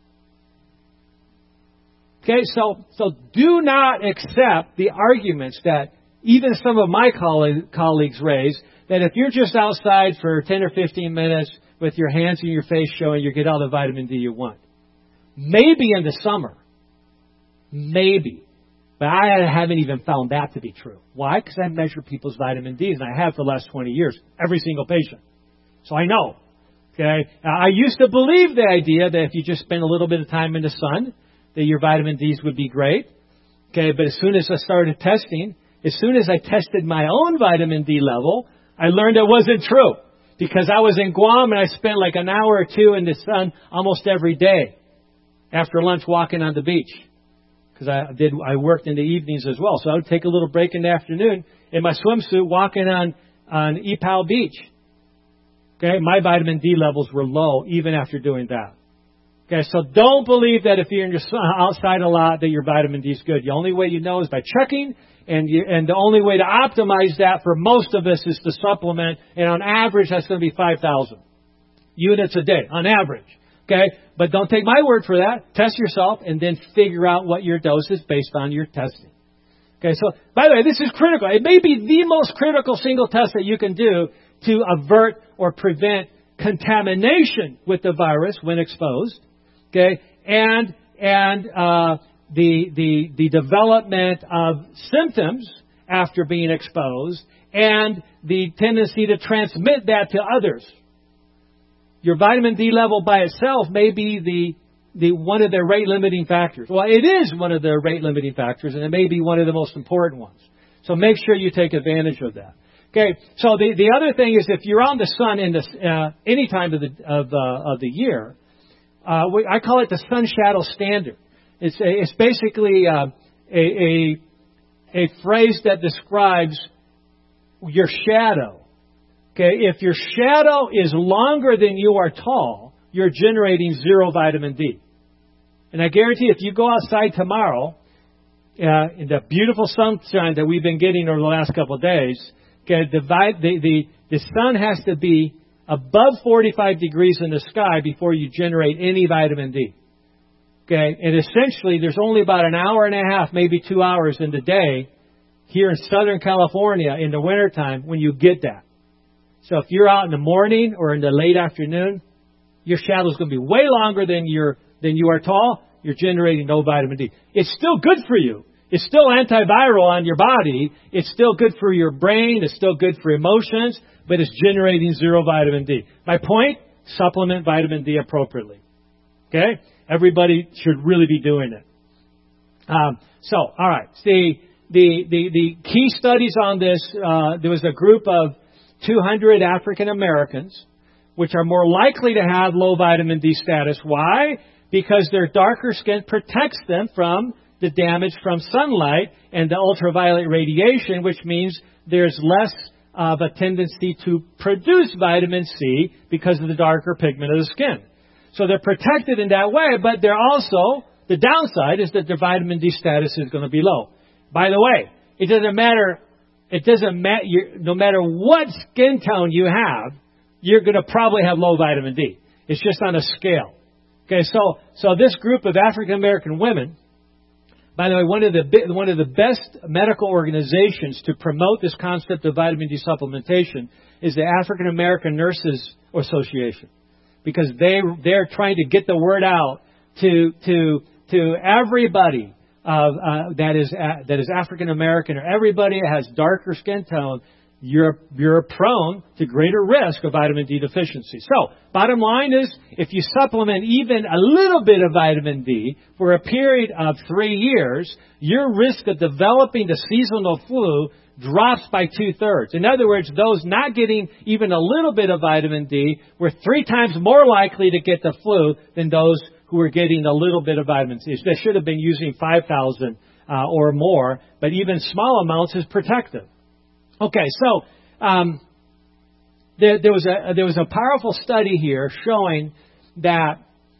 Okay, so do not accept the arguments that even some of my colleagues raise, that if you're just outside for 10 or 15 minutes with your hands in your face showing, you get all the vitamin D you want. Maybe in the summer. Maybe. But I haven't even found that to be true. Why? Because I measure people's vitamin Ds, and I have for the last 20 years. Every single patient. So I know. Okay. I used to believe the idea that if you just spend a little bit of time in the sun, that your vitamin Ds would be great. Okay. But as soon as I started testing, as soon as I tested my own vitamin D level, I learned it wasn't true. Because I was in Guam and I spent like an hour or two in the sun almost every day after lunch walking on the beach. because I worked in the evenings as well. So I would take a little break in the afternoon in my swimsuit walking on Epal Beach. Okay, my vitamin D levels were low even after doing that. Okay, so don't believe that if you're outside a lot that your vitamin D is good. The only way you know is by checking, and the only way to optimize that for most of us is to supplement, and on average that's going to be 5,000 units a day, on average. Okay, but don't take my word for that. Test yourself and then figure out what your dose is based on your testing. Okay, so by the way, this is critical. It may be the most critical single test that you can do to avert or prevent contamination with the virus when exposed. Okay, and the development of symptoms after being exposed, and the tendency to transmit that to others. Your vitamin D level by itself may be the one of the rate limiting factors. Well, it is one of the rate limiting factors, and it may be one of the most important ones. So make sure you take advantage of that. Okay. So the other thing is, if you're on the sun in any time of the year, I call it the sun shadow standard. It's basically a phrase that describes your shadow. Okay, if your shadow is longer than you are tall, you're generating zero vitamin D. And I guarantee if you go outside tomorrow, in the beautiful sunshine that we've been getting over the last couple of days, okay, the sun has to be above 45 degrees in the sky before you generate any vitamin D. Okay, and essentially there's only about an hour and a half, maybe 2 hours in the day here in Southern California in the wintertime when you get that. So if you're out in the morning or in the late afternoon, your shadow is going to be way longer than you are tall. You're generating no vitamin D. It's still good for you. It's still antiviral on your body. It's still good for your brain. It's still good for emotions, but it's generating zero vitamin D. My point, supplement vitamin D appropriately. Okay? Everybody should really be doing it. All right. The key studies on this, there was a group of 200 African Americans, which are more likely to have low vitamin D status. Why? Because their darker skin protects them from the damage from sunlight and the ultraviolet radiation, which means there's less of a tendency to produce vitamin C because of the darker pigment of the skin. So they're protected in that way, but they're also, the downside is that their vitamin D status is going to be low. By the way, it doesn't matter, no matter what skin tone you have, you're going to probably have low vitamin D. It's just on a scale. Okay, so this group of African American women, by the way, one of the best medical organizations to promote this concept of vitamin D supplementation is the African American Nurses Association, because they're trying to get the word out to everybody that is African American, or everybody that has darker skin tone. You're prone to greater risk of vitamin D deficiency. So, bottom line is, if you supplement even a little bit of vitamin D for a period of 3 years, your risk of developing the seasonal flu drops by 2/3. In other words, those not getting even a little bit of vitamin D were 3 times more likely to get the flu than those who were getting a little bit of vitamin C. They should have been using 5,000 or more, but even small amounts is protective. Okay, so there was a powerful study here showing that.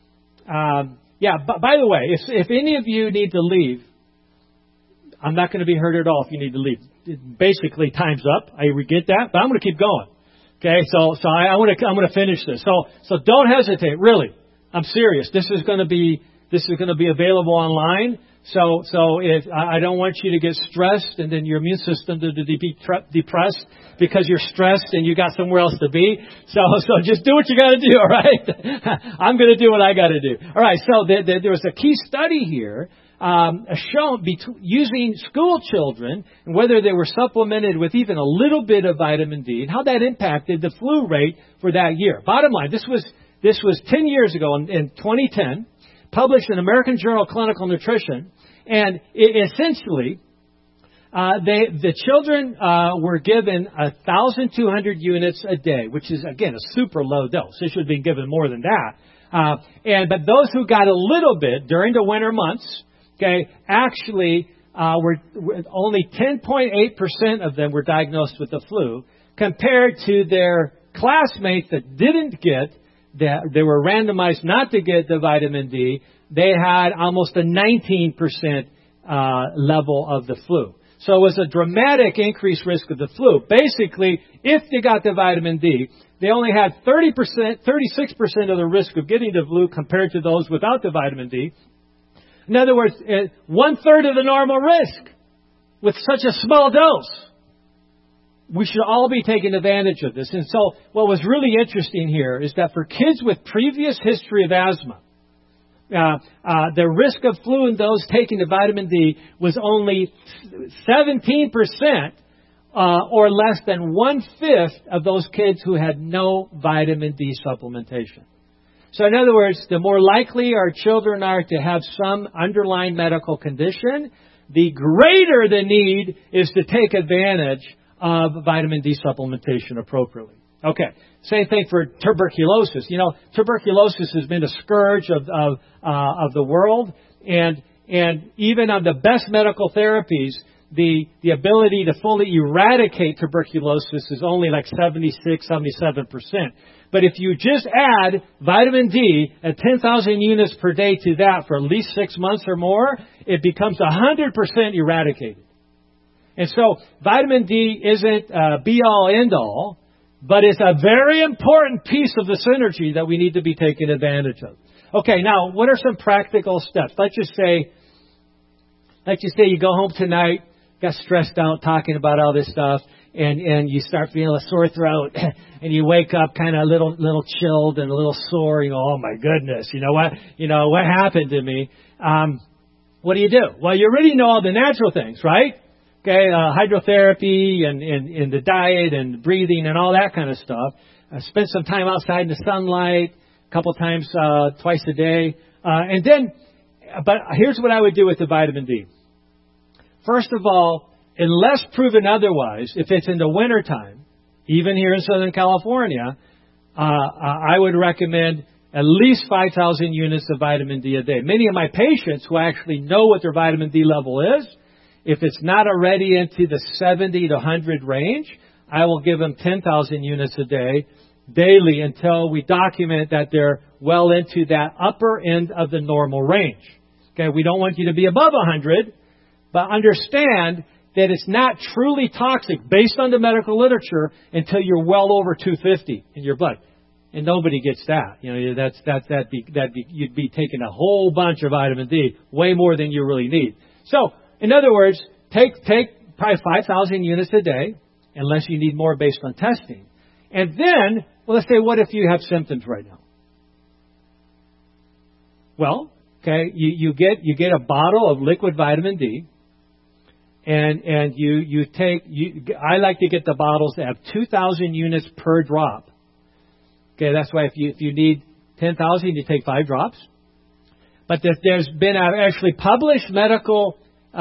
By the way, if any of you need to leave, I'm not going to be hurt at all if you need to leave. Basically, time's up. I get that, but I'm going to keep going. Okay, so I'm going to finish this. So don't hesitate. Really, I'm serious. This is going to be available online. So if I don't want you to get stressed and then your immune system to be depressed because you're stressed and you got somewhere else to be. So just do what you got to do, all right? I'm going to do what I got to do. All right, so there was a key study here shown using school children and whether they were supplemented with even a little bit of vitamin D and how that impacted the flu rate for that year. Bottom line, this was 10 years ago in 2010. Published in American Journal of Clinical Nutrition, and essentially, the children were given 1,200 units a day, which is again a super low dose. They should have been given more than that. But those who got a little bit during the winter months, okay, actually only 10.8% of them were diagnosed with the flu, compared to their classmates that didn't get that. They were randomized not to get the vitamin D. They had almost a 19% level of the flu. So it was a dramatic increased risk of the flu. Basically, if they got the vitamin D, they only had 36% of the risk of getting the flu compared to those without the vitamin D. In other words, 1/3 of the normal risk with such a small dose. We should all be taking advantage of this. And so what was really interesting here is that for kids with previous history of asthma, the risk of flu in those taking the vitamin D was only 17%, or less than 1/5 of those kids who had no vitamin D supplementation. So in other words, the more likely our children are to have some underlying medical condition, the greater the need is to take advantage of vitamin D supplementation appropriately. Okay, same thing for tuberculosis. You know, tuberculosis has been a scourge of the world, and even on the best medical therapies, the ability to fully eradicate tuberculosis is only like 76-77%. But if you just add vitamin D at 10,000 units per day to that for at least 6 months or more, it becomes 100% eradicated. And so vitamin D isn't be-all, end-all, but it's a very important piece of the synergy that we need to be taking advantage of. Okay, now, what are some practical steps? Let's just say you go home tonight, got stressed out talking about all this stuff, and you start feeling a sore throat, and you wake up kind of a little chilled and a little sore. You go, oh my goodness, what happened to me? What do? Well, you already know all the natural things, right? Okay, hydrotherapy and the diet and breathing and all that kind of stuff. Spend some time outside in the sunlight, a couple times twice a day, but here's what I would do with the vitamin D. First of all, unless proven otherwise, if it's in the wintertime, even here in Southern California, I would recommend at least 5,000 units of vitamin D a day. Many of my patients who actually know what their vitamin D level is, if it's not already into the 70 to 100 range, I will give them 10,000 units a day daily until we document that they're well into that upper end of the normal range. Okay, we don't want you to be above 100, but understand that it's not truly toxic based on the medical literature until you're well over 250 in your blood. And nobody gets that. You'd be taking a whole bunch of vitamin D, way more than you really need. So, in other words, take probably 5,000 units a day, unless you need more based on testing. And then, well, let's say, what if you have symptoms right now? Well, okay, you get a bottle of liquid vitamin D, and I like to get the bottles that have 2,000 units per drop. Okay, that's why if you need 10,000, you take 5 drops. But there's been actually published medical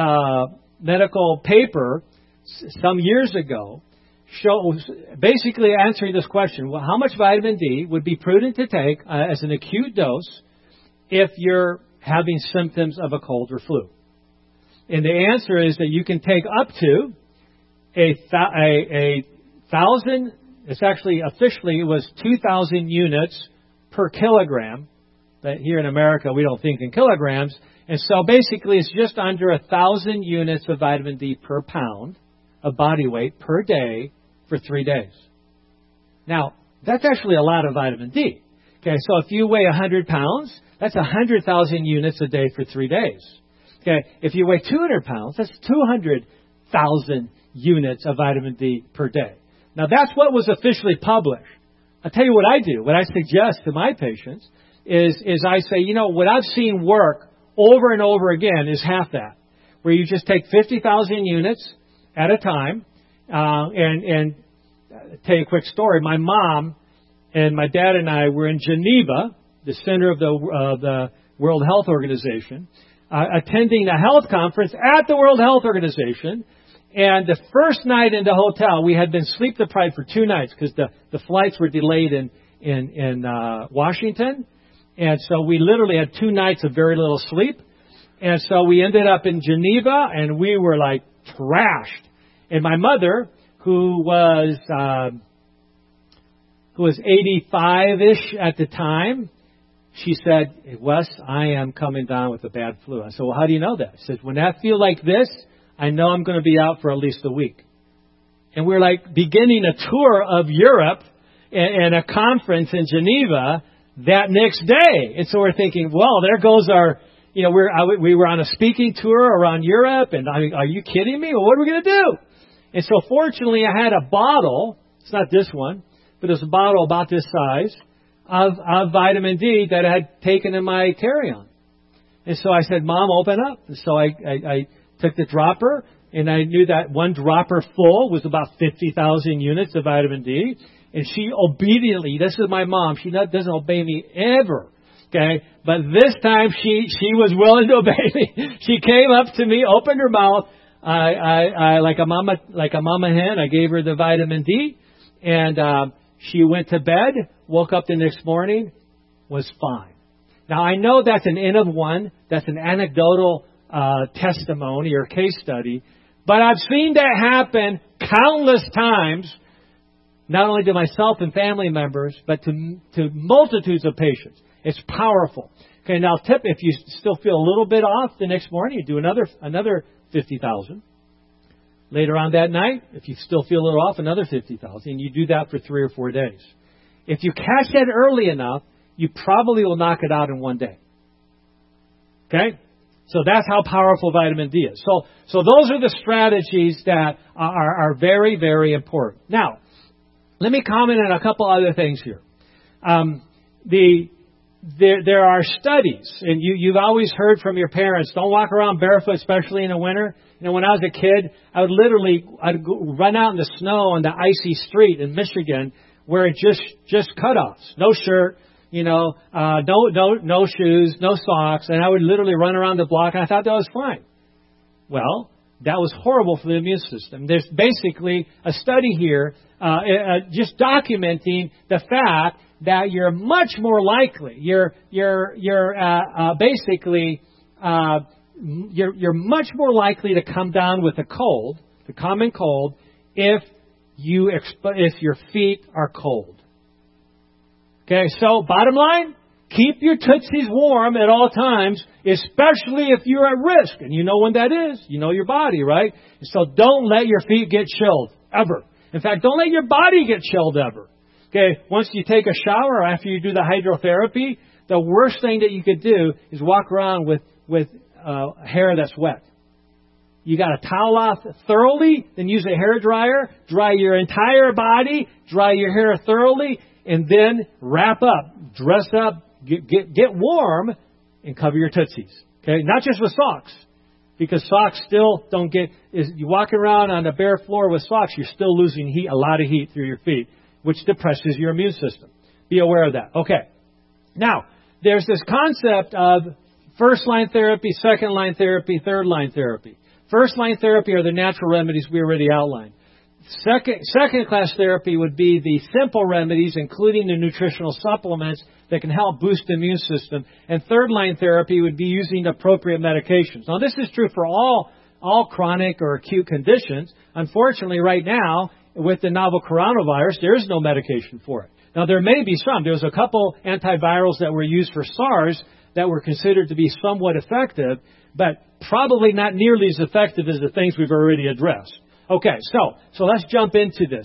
paper some years ago shows basically answering this question: well, how much vitamin D would be prudent to take as an acute dose if you're having symptoms of a cold or flu? And the answer is that you can take up to a 1,000. It's actually officially it was 2,000 units per kilogram. But here in America, we don't think in kilograms. And so basically it's just under 1,000 units of vitamin D per pound of body weight per day for 3 days. Now, that's actually a lot of vitamin D. Okay, so if you weigh 100 pounds, that's 100,000 units a day for 3 days. Okay, if you weigh 200 pounds, that's 200,000 units of vitamin D per day. Now, that's what was officially published. I'll tell you what I do. What I suggest to my patients is I say, what I've seen work over and over again is half that, where you just take 50,000 units at a time. And tell you a quick story. My mom and my dad and I were in Geneva, the center of the World Health Organization, attending a health conference at the World Health Organization. And the first night in the hotel, we had been sleep deprived for 2 nights because the flights were delayed in Washington. And so we literally had 2 nights of very little sleep. And so we ended up in Geneva, and we were like trashed. And my mother, who was 85-ish at the time, she said, Wes, I am coming down with a bad flu. I said, well, how do you know that? She said, when I feel like this, I know I'm going to be out for at least a week. And we're like beginning a tour of Europe and a conference in Geneva that next day. And so we're thinking, well, there goes our, we were on a speaking tour around Europe, and are you kidding me? Well, what are we going to do? And so fortunately, I had a bottle. It's not this one, but it was a bottle about this size of vitamin D that I had taken in my carry-on. And so I said, Mom, open up. And so I took the dropper, and I knew that one dropper full was about 50,000 units of vitamin D. And she obediently, this is my mom, she doesn't obey me ever. Okay, but this time she was willing to obey me. She came up to me, opened her mouth, I like a mama hen. I gave her the vitamin D, and she went to bed. Woke up the next morning, was fine. Now I know that's an N of one. That's an anecdotal testimony or case study, but I've seen that happen countless times. Not only to myself and family members, but to multitudes of patients. It's powerful. Okay, now tip, if you still feel a little bit off the next morning, you do another 50,000. Later on that night, if you still feel a little off, another 50,000. And you do that for 3 or 4 days. If you catch that early enough, you probably will knock it out in one day. Okay? So that's how powerful vitamin D is. So those are the strategies that are very, very important. Now, let me comment on a couple other things here. There are studies, and you've always heard from your parents, don't walk around barefoot, especially in the winter. When I was a kid, I'd run out in the snow on the icy street in Michigan where it just cutoffs, no shirt, no shoes, no socks, and I would literally run around the block, and I thought that was fine. Well, that was horrible for the immune system. There's basically a study here just documenting the fact that you're much more likely, you're much more likely to come down with a cold, the common cold, if your feet are cold. Okay, so bottom line, keep your tootsies warm at all times, especially if you're at risk. And you know when that is. You know your body, right? So don't let your feet get chilled, ever. In fact, don't let your body get chilled ever. Okay, once you take a shower, after you do the hydrotherapy, the worst thing that you could do is walk around with hair that's wet. You got to towel off thoroughly, then use a hair dryer, dry your entire body, dry your hair thoroughly, and then wrap up, dress up, get warm, and cover your tootsies. Okay, not just with socks, because socks still don't get. You walk around on a bare floor with socks, you're still losing heat, a lot of heat through your feet, which depresses your immune system. Be aware of that. Okay. Now, there's this concept of first-line therapy, second-line therapy, third-line therapy. First-line therapy are the natural remedies we already outlined. Second-class therapy would be the simple remedies, including the nutritional supplements that can help boost the immune system. And third-line therapy would be using appropriate medications. Now, this is true for all chronic or acute conditions. Unfortunately, right now, with the novel coronavirus, there is no medication for it. Now, there may be some. There was a couple antivirals that were used for SARS that were considered to be somewhat effective, but probably not nearly as effective as the things we've already addressed. Okay, so let's jump into this.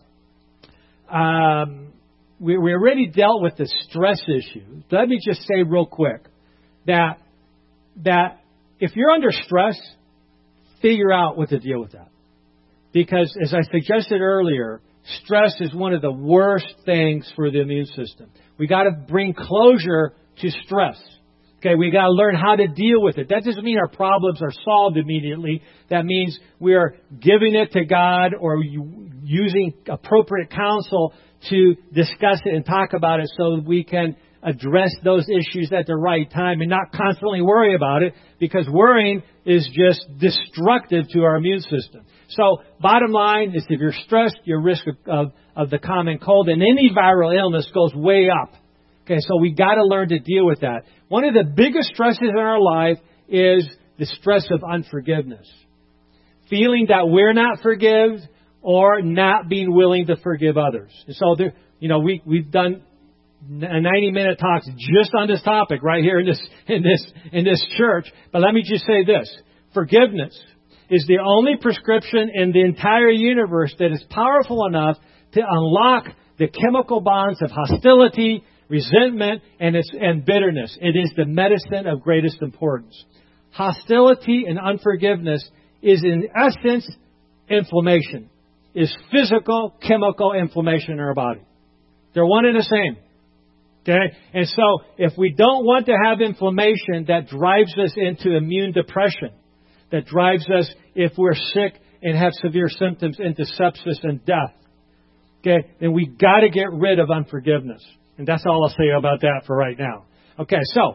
We already dealt with the stress issue. Let me just say real quick that if you're under stress, figure out what to deal with that. Because, as I suggested earlier, stress is one of the worst things for the immune system. We got to bring closure to stress. Okay, we got to learn how to deal with it. That doesn't mean our problems are solved immediately. That means we are giving it to God or using appropriate counsel to discuss it and talk about it so that we can address those issues at the right time and not constantly worry about it, because worrying is just destructive to our immune system. So bottom line is, if you're stressed, your risk of the common cold and any viral illness goes way up. Okay, so we got to learn to deal with that. One of the biggest stresses in our life is the stress of unforgiveness. Feeling that we're not forgiven or not being willing to forgive others. And so, we've done 90-minute talks just on this topic right here in this church. But let me just say this. Forgiveness is the only prescription in the entire universe that is powerful enough to unlock the chemical bonds of hostility, resentment, and bitterness. It is the medicine of greatest importance. Hostility and unforgiveness is in essence inflammation. Is physical, chemical inflammation in our body. They're one and the same. Okay? And so, if we don't want to have inflammation that drives us into immune depression, that drives us, if we're sick and have severe symptoms, into sepsis and death, okay, then we got to get rid of unforgiveness. And that's all I'll say about that for right now. Okay, so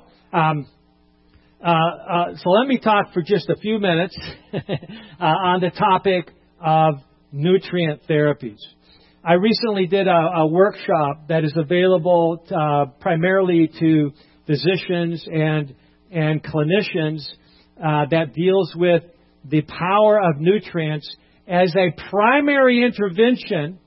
let me talk for just a few minutes on the topic of nutrient therapies. I recently did a workshop that is available primarily to physicians and clinicians that deals with the power of nutrients as a primary intervention.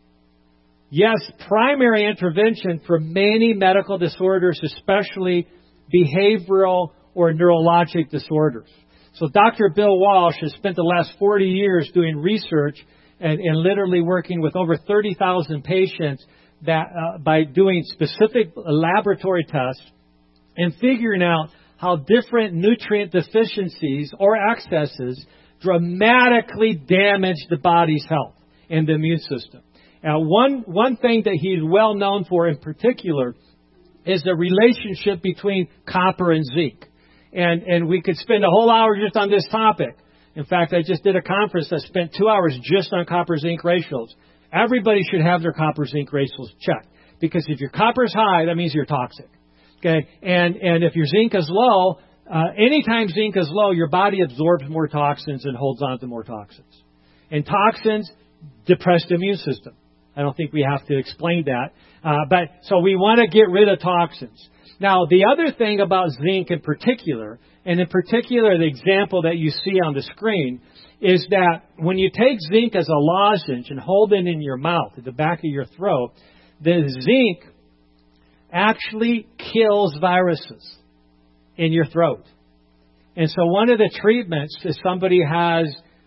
Yes, primary intervention for many medical disorders, especially behavioral or neurologic disorders. So Dr. Bill Walsh has spent the last 40 years doing research and literally working with over 30,000 patients that by doing specific laboratory tests and figuring out how different nutrient deficiencies or excesses dramatically damage the body's health and the immune system. Now, one thing that he's well known for in particular is the relationship between copper and zinc. And we could spend a whole hour just on this topic. In fact, I just did a conference that spent 2 hours just on copper-zinc ratios. Everybody should have their copper-zinc ratios checked. Because if your copper is high, that means you're toxic. Okay? And if your zinc is low, anytime zinc is low, your body absorbs more toxins and holds on to more toxins. And toxins depress the immune system. I don't think we have to explain that. But so we want to get rid of toxins. Now, the other thing about zinc in particular, and in particular the example that you see on the screen, is that when you take zinc as a lozenge and hold it in your mouth, at the back of your throat, the zinc actually kills viruses in your throat. And so one of the treatments, if somebody has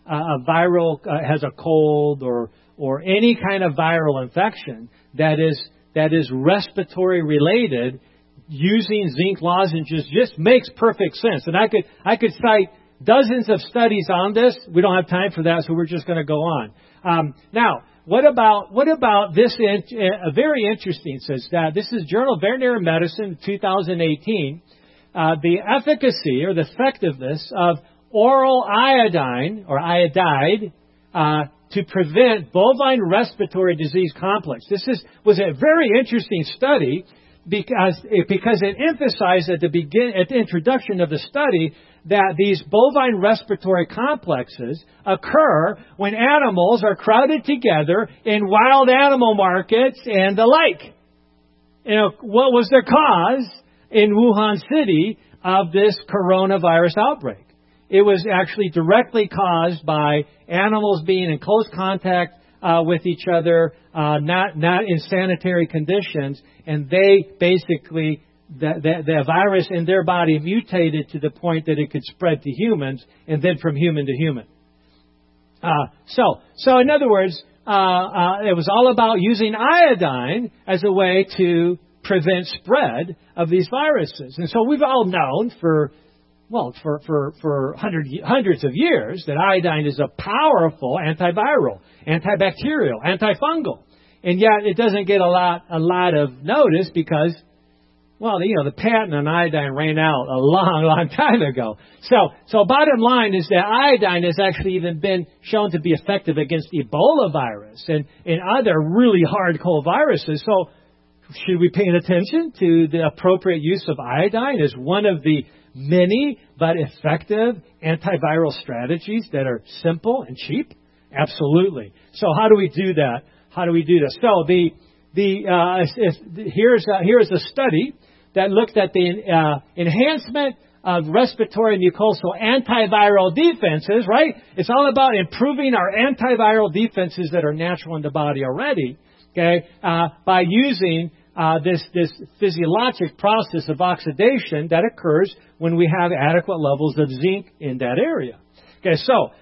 has a cold or any kind of viral infection that is respiratory related, using zinc lozenges just makes perfect sense. And I could cite dozens of studies on this. We don't have time for that, so we're just going to go on. Now, what about this? Very interesting. Says that this is Journal of Veterinary Medicine, 2018. The efficacy or the effectiveness of oral iodine or iodide to prevent bovine respiratory disease complex. This was a very interesting study because it emphasized at the introduction of the study that these bovine respiratory complexes occur when animals are crowded together in wild animal markets and the like. What was the cause in Wuhan City of this coronavirus outbreak? It was actually directly caused by animals being in close contact with each other, not in sanitary conditions, and they basically, the virus in their body mutated to the point that it could spread to humans, and then from human to human. So in other words, it was all about using iodine as a way to prevent spread of these viruses. And so we've all known for hundreds of years that iodine is a powerful antiviral, antibacterial, antifungal. And yet it doesn't get a lot of notice because, the patent on iodine ran out a long time ago. So bottom line is that iodine has actually even been shown to be effective against Ebola virus and other really hard cold viruses. So should we pay attention to the appropriate use of iodine as one of the many but effective antiviral strategies that are simple and cheap? Absolutely. So how do we do that? So here's a study that looked at the enhancement of respiratory mucosal antiviral defenses, right? It's all about improving our antiviral defenses that are natural in the body already, okay, by using this physiologic process of oxidation that occurs when we have adequate levels of zinc in that area. Okay, so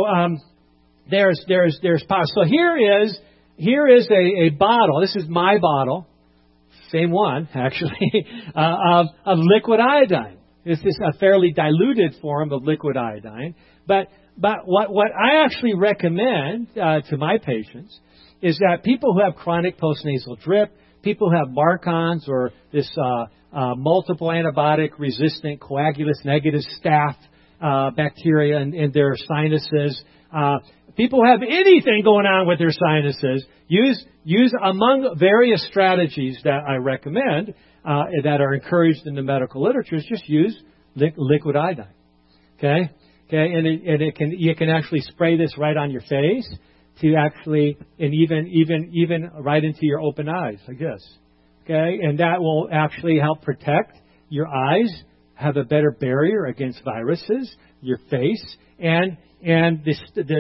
there's power. So here is a bottle. This is my bottle, same one actually, of liquid iodine. This is a fairly diluted form of liquid iodine. But what I actually recommend to my patients is that people who have chronic postnasal drip, people who have MARCoNS or this multiple antibiotic resistant coagulus negative staph bacteria in their sinuses, people who have anything going on with their sinuses, use among various strategies that I recommend that are encouraged in the medical literature is just use liquid iodine. Okay, and you can actually spray this right on your face to actually, and even right into your open eyes, I guess. Okay, and that will actually help protect your eyes, have a better barrier against viruses, your face, and a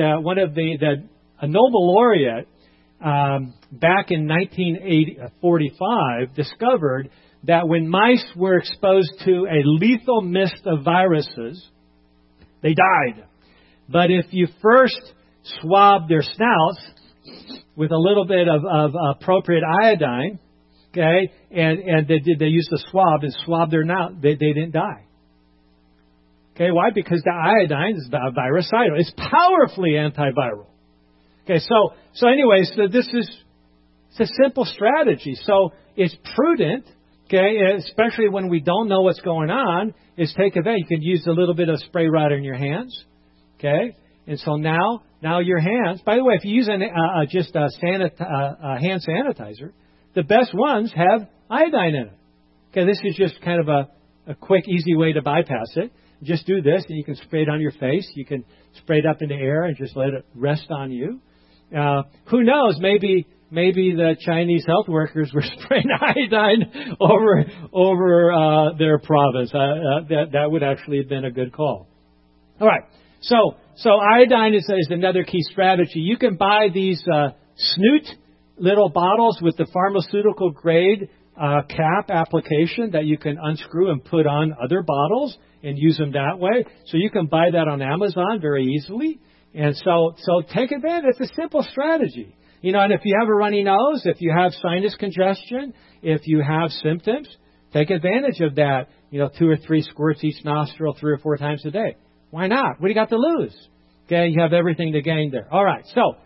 Nobel laureate back in 1945 discovered that when mice were exposed to a lethal mist of viruses, they died. But if you first swab their snouts with a little bit of appropriate iodine, okay, and they used the swab and swabbed their snout, they didn't die. Okay, why? Because the iodine is virucidal. It's powerfully antiviral. Okay, so anyways, it's a simple strategy. So it's prudent, okay, especially when we don't know what's going on, is take advantage. You can use a little bit of spray right in your hands, okay? And so now your hands, by the way, if you use just a hand sanitizer, the best ones have iodine in it. Okay, this is just kind of a quick, easy way to bypass it. Just do this, and you can spray it on your face. You can spray it up in the air and just let it rest on you. Who knows? Maybe the Chinese health workers were spraying iodine over their province. That would actually have been a good call. All right. So iodine is another key strategy. You can buy these snoot little bottles with the pharmaceutical grade cap application that you can unscrew and put on other bottles and use them that way. So you can buy that on Amazon very easily. And so take advantage. It's a simple strategy. You know, and if you have a runny nose, if you have sinus congestion, if you have symptoms, take advantage of that. 2 or 3 squirts each nostril 3 or 4 times a day. Why not? What do you got to lose? Okay, you have everything to gain there. All right, so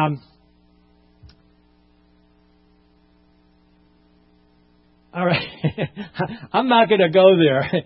all right, I'm not going to go there.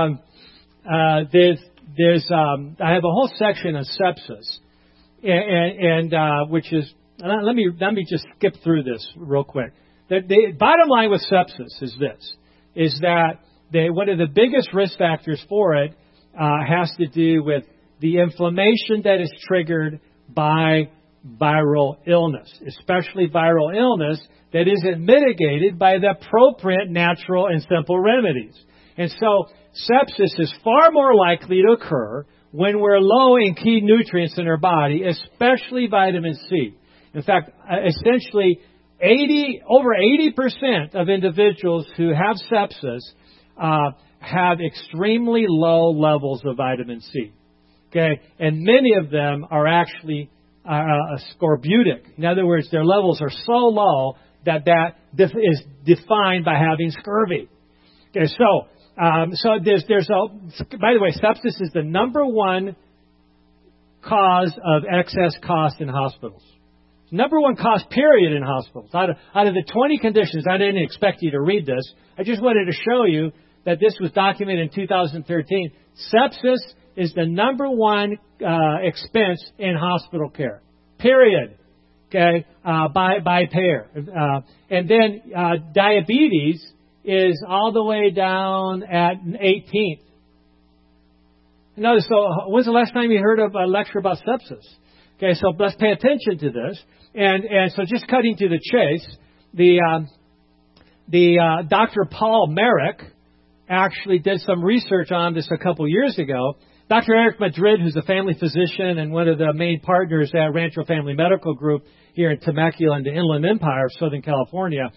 I have a whole section on sepsis, and which is let me just skip through this real quick. The bottom line with sepsis is that one of the biggest risk factors for it has to do with the inflammation that is triggered by viral illness, especially viral illness that isn't mitigated by the appropriate natural and simple remedies. And so sepsis is far more likely to occur when we're low in key nutrients in our body, especially vitamin C. In fact, essentially over 80% of individuals who have sepsis have extremely low levels of vitamin C. Okay, and many of them are actually scorbutic. In other words, their levels are so low that is defined by having scurvy. Okay, so there's by the way, sepsis is the number one cause of excess cost in hospitals. Number one cause, period, in hospitals. Out of the 20 conditions, I didn't expect you to read this. I just wanted to show you that this was documented in 2013. Sepsis is the number one expense in hospital care, period. Okay, by payer. And then diabetes is all the way down at 18th. Notice, so when's the last time you heard of a lecture about sepsis? Okay, so let's pay attention to this. And so just cutting to the chase, the Dr. Paul Marik actually did some research on this a couple years ago. Dr. Eric Madrid, who's a family physician and one of the main partners at Rancho Family Medical Group here in Temecula in the Inland Empire of Southern California,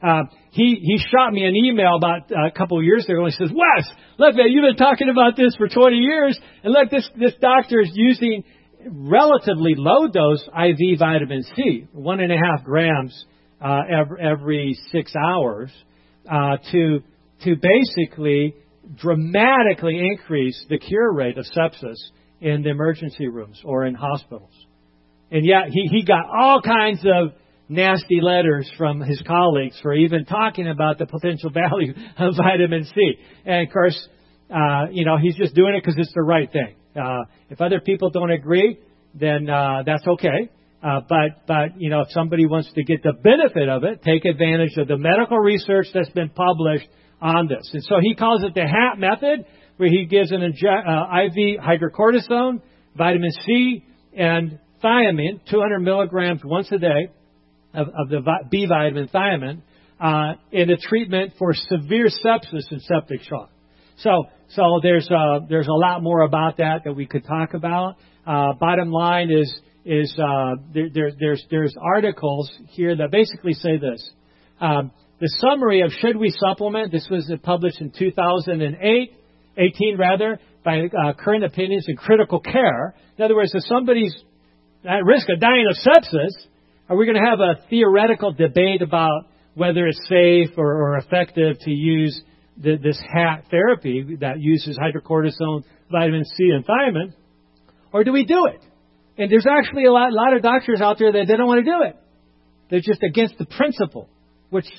he shot me an email about a couple of years ago, and he says, "Wes, look, man, you've been talking about this for 20 years, and look, this doctor is using relatively low dose IV vitamin C, 1.5 grams every 6 hours, to basically dramatically increase the cure rate of sepsis in the emergency rooms or in hospitals." And yet he got all kinds of nasty letters from his colleagues for even talking about the potential value of vitamin C. And of course, he's just doing it because it's the right thing. If other people don't agree, then that's okay. But if somebody wants to get the benefit of it, take advantage of the medical research that's been published on this. And so he calls it the HAT method, where he gives an IV hydrocortisone, vitamin C, and thiamine, 200 milligrams once a day of the B vitamin thiamine, in a treatment for severe sepsis and septic shock. So there's a lot more about that we could talk about. Bottom line is there's articles here that basically say this. The summary of should we supplement, this was published in 2018 by Current Opinions in Critical Care. In other words, if somebody's at risk of dying of sepsis, are we going to have a theoretical debate about whether it's safe or effective to use this HAT therapy that uses hydrocortisone, vitamin C, and thiamine? Or do we do it? And there's actually a lot of doctors out there that they don't want to do it. They're just against the principle, which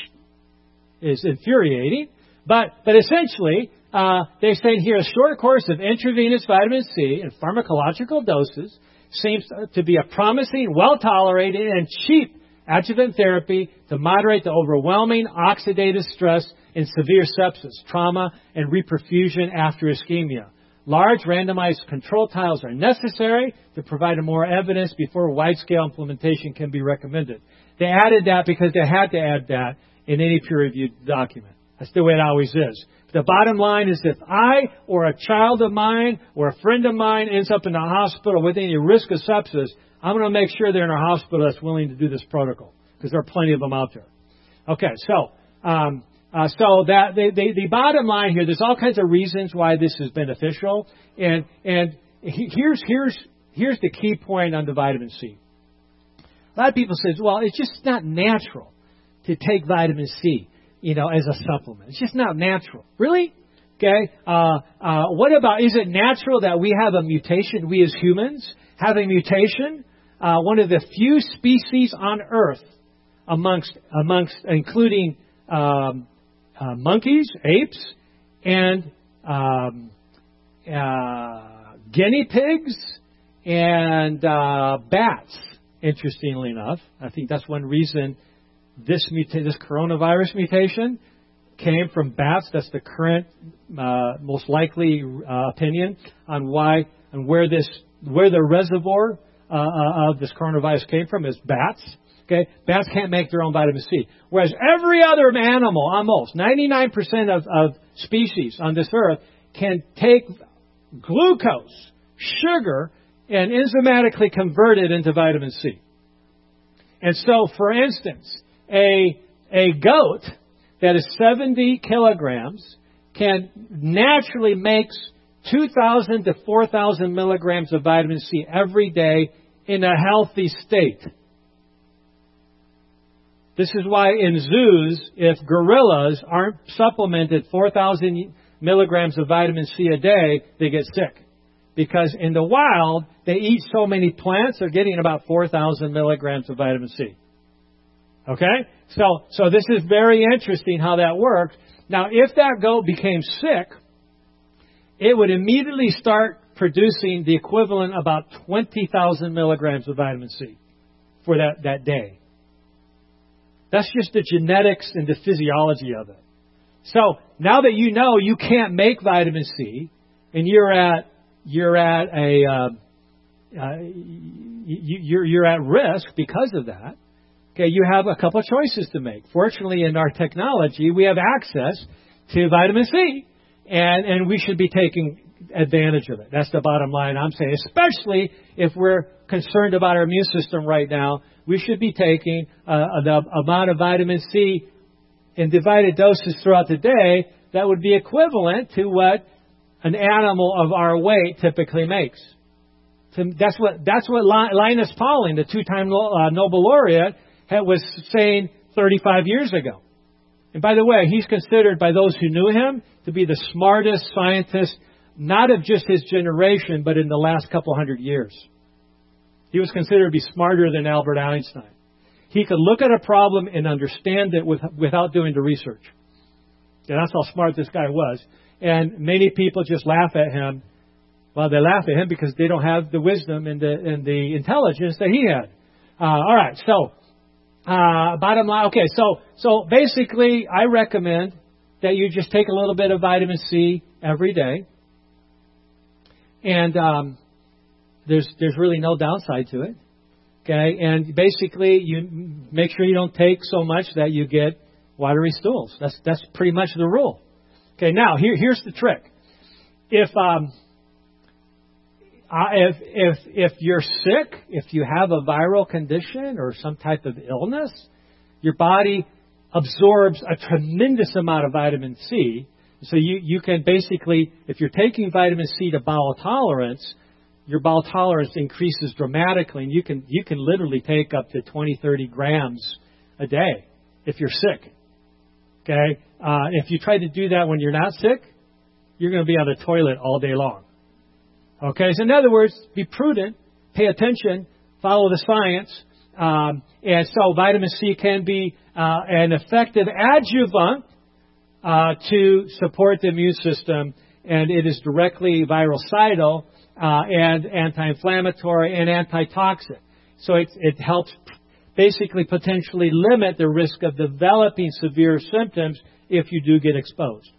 is infuriating. But essentially, they're saying here a short course of intravenous vitamin C in pharmacological doses seems to be a promising, well-tolerated, and cheap adjuvant therapy to moderate the overwhelming oxidative stress in severe sepsis, trauma, and reperfusion after ischemia. Large randomized control trials are necessary to provide more evidence before wide-scale implementation can be recommended. They added that because they had to add that in any peer-reviewed document. That's the way it always is. The bottom line is if I or a child of mine or a friend of mine ends up in the hospital with any risk of sepsis, I'm going to make sure they're in a hospital that's willing to do this protocol, because there are plenty of them out there. Okay, so the bottom line here, there's all kinds of reasons why this is beneficial, and here's the key point on the vitamin C. A lot of people say, well, it's just not natural to take vitamin C, as a supplement. It's just not natural. Really? Okay. What about, is it natural that we have a mutation, we as humans have a mutation? One of the few species on Earth amongst including monkeys, apes, and guinea pigs, and bats, interestingly enough. I think that's one reason this coronavirus mutation came from bats. That's the current most likely opinion on where the reservoir of this coronavirus came from is bats. Okay, bats can't make their own vitamin C, whereas every other animal, almost 99% of species on this earth, can take glucose, sugar, and enzymatically convert it into vitamin C. And so, for instance, a goat that is 70 kilograms can naturally make 2,000 to 4,000 milligrams of vitamin C every day in a healthy state. This is why in zoos, if gorillas aren't supplemented 4,000 milligrams of vitamin C a day, they get sick. Because in the wild, they eat so many plants, they're getting about 4,000 milligrams of vitamin C. Okay? So this is very interesting how that works. Now, if that goat became sick, it would immediately start producing the equivalent about 20,000 milligrams of vitamin C for that day. That's just the genetics and the physiology of it. So now that you know you can't make vitamin C, and you're at risk because of that. Okay, you have a couple of choices to make. Fortunately, in our technology, we have access to vitamin C. And we should be taking advantage of it. That's the bottom line I'm saying. Especially if we're concerned about our immune system right now, we should be taking the amount of vitamin C in divided doses throughout the day that would be equivalent to what an animal of our weight typically makes. That's what Linus Pauling, the two-time Nobel laureate, was saying 35 years ago. And by the way, he's considered by those who knew him to be the smartest scientist, not of just his generation, but in the last couple hundred years. He was considered to be smarter than Albert Einstein. He could look at a problem and understand it without doing the research. And that's how smart this guy was. And many people just laugh at him. Well, they laugh at him because they don't have the wisdom and the intelligence that he had. All right, so bottom line. Okay, so basically, I recommend that you just take a little bit of vitamin C every day, and there's really no downside to it. Okay, and basically, you make sure you don't take so much that you get watery stools. That's pretty much the rule. Okay, now here's the trick. If you're sick, if you have a viral condition or some type of illness, your body absorbs a tremendous amount of vitamin C. So you can basically, if you're taking vitamin C to bowel tolerance, your bowel tolerance increases dramatically, and you can literally take up to 20-30 grams a day if you're sick. Okay, if you try to do that when you're not sick, you're going to be on the toilet all day long. Okay, so in other words, be prudent, pay attention, follow the science, and so vitamin C can be an effective adjuvant to support the immune system, and it is directly virucidal and anti-inflammatory and antitoxic. So it helps basically potentially limit the risk of developing severe symptoms if you do get exposed.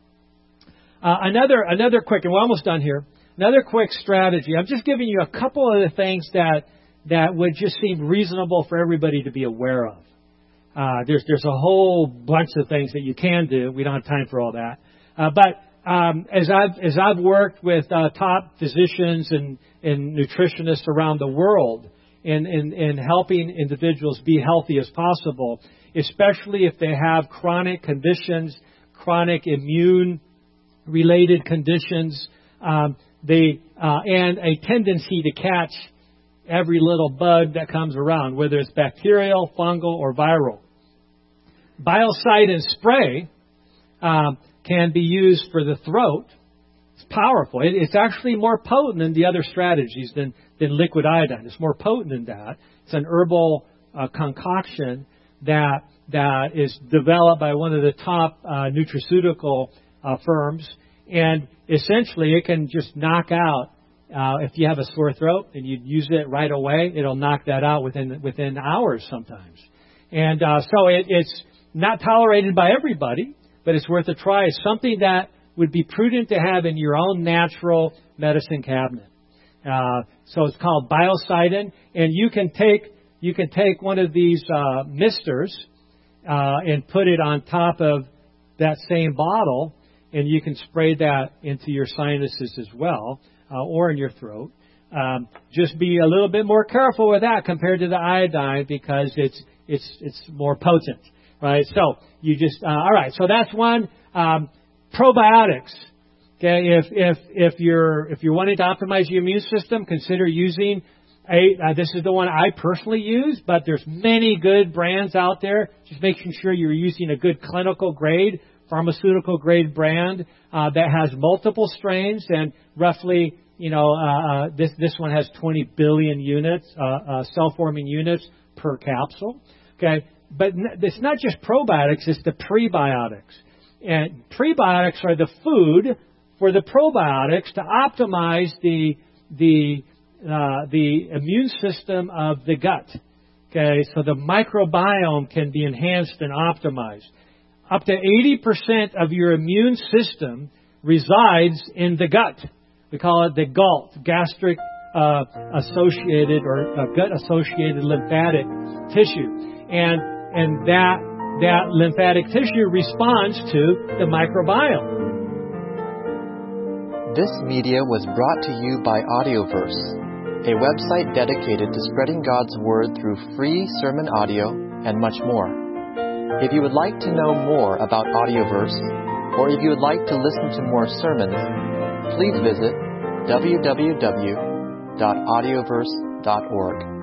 Another quick, and we're almost done here. Another quick strategy. I'm just giving you a couple of the things that would just seem reasonable for everybody to be aware of. There's a whole bunch of things that you can do. We don't have time for all that. But as I've worked with top physicians and nutritionists around the world in helping individuals be healthy as possible, especially if they have chronic conditions, chronic immune-related conditions, and a tendency to catch every little bug that comes around, whether it's bacterial, fungal, or viral. Biocidin spray can be used for the throat. It's powerful. It's actually more potent than the other strategies than liquid iodine. It's more potent than that. It's an herbal concoction that is developed by one of the top nutraceutical firms. And essentially, it can just knock out, if you have a sore throat and you use it right away, it'll knock that out within hours sometimes. And so it's not tolerated by everybody, but it's worth a try. It's something that would be prudent to have in your own natural medicine cabinet. So it's called Biocidin, and you can take one of these misters and put it on top of that same bottle, and you can spray that into your sinuses as well, or in your throat. Just be a little bit more careful with that compared to the iodine because it's more potent, right? So you just all right. So that's one. Probiotics. Okay, if you're wanting to optimize your immune system, consider using this is the one I personally use, but there's many good brands out there. Just making sure you're using a good clinical grade, pharmaceutical grade brand that has multiple strains, and roughly, this one has 20 billion units, cell-forming units per capsule. Okay, but it's not just probiotics; it's the prebiotics, and prebiotics are the food for the probiotics to optimize the immune system of the gut. Okay, so the microbiome can be enhanced and optimized. Up to 80% of your immune system resides in the gut. We call it the GALT, gastric associated or gut associated lymphatic tissue, and that that lymphatic tissue responds to the microbiome. This media was brought to you by Audioverse, a website dedicated to spreading God's Word through free sermon audio and much more. If you would like to know more about Audioverse, or if you would like to listen to more sermons, please visit www.audioverse.org.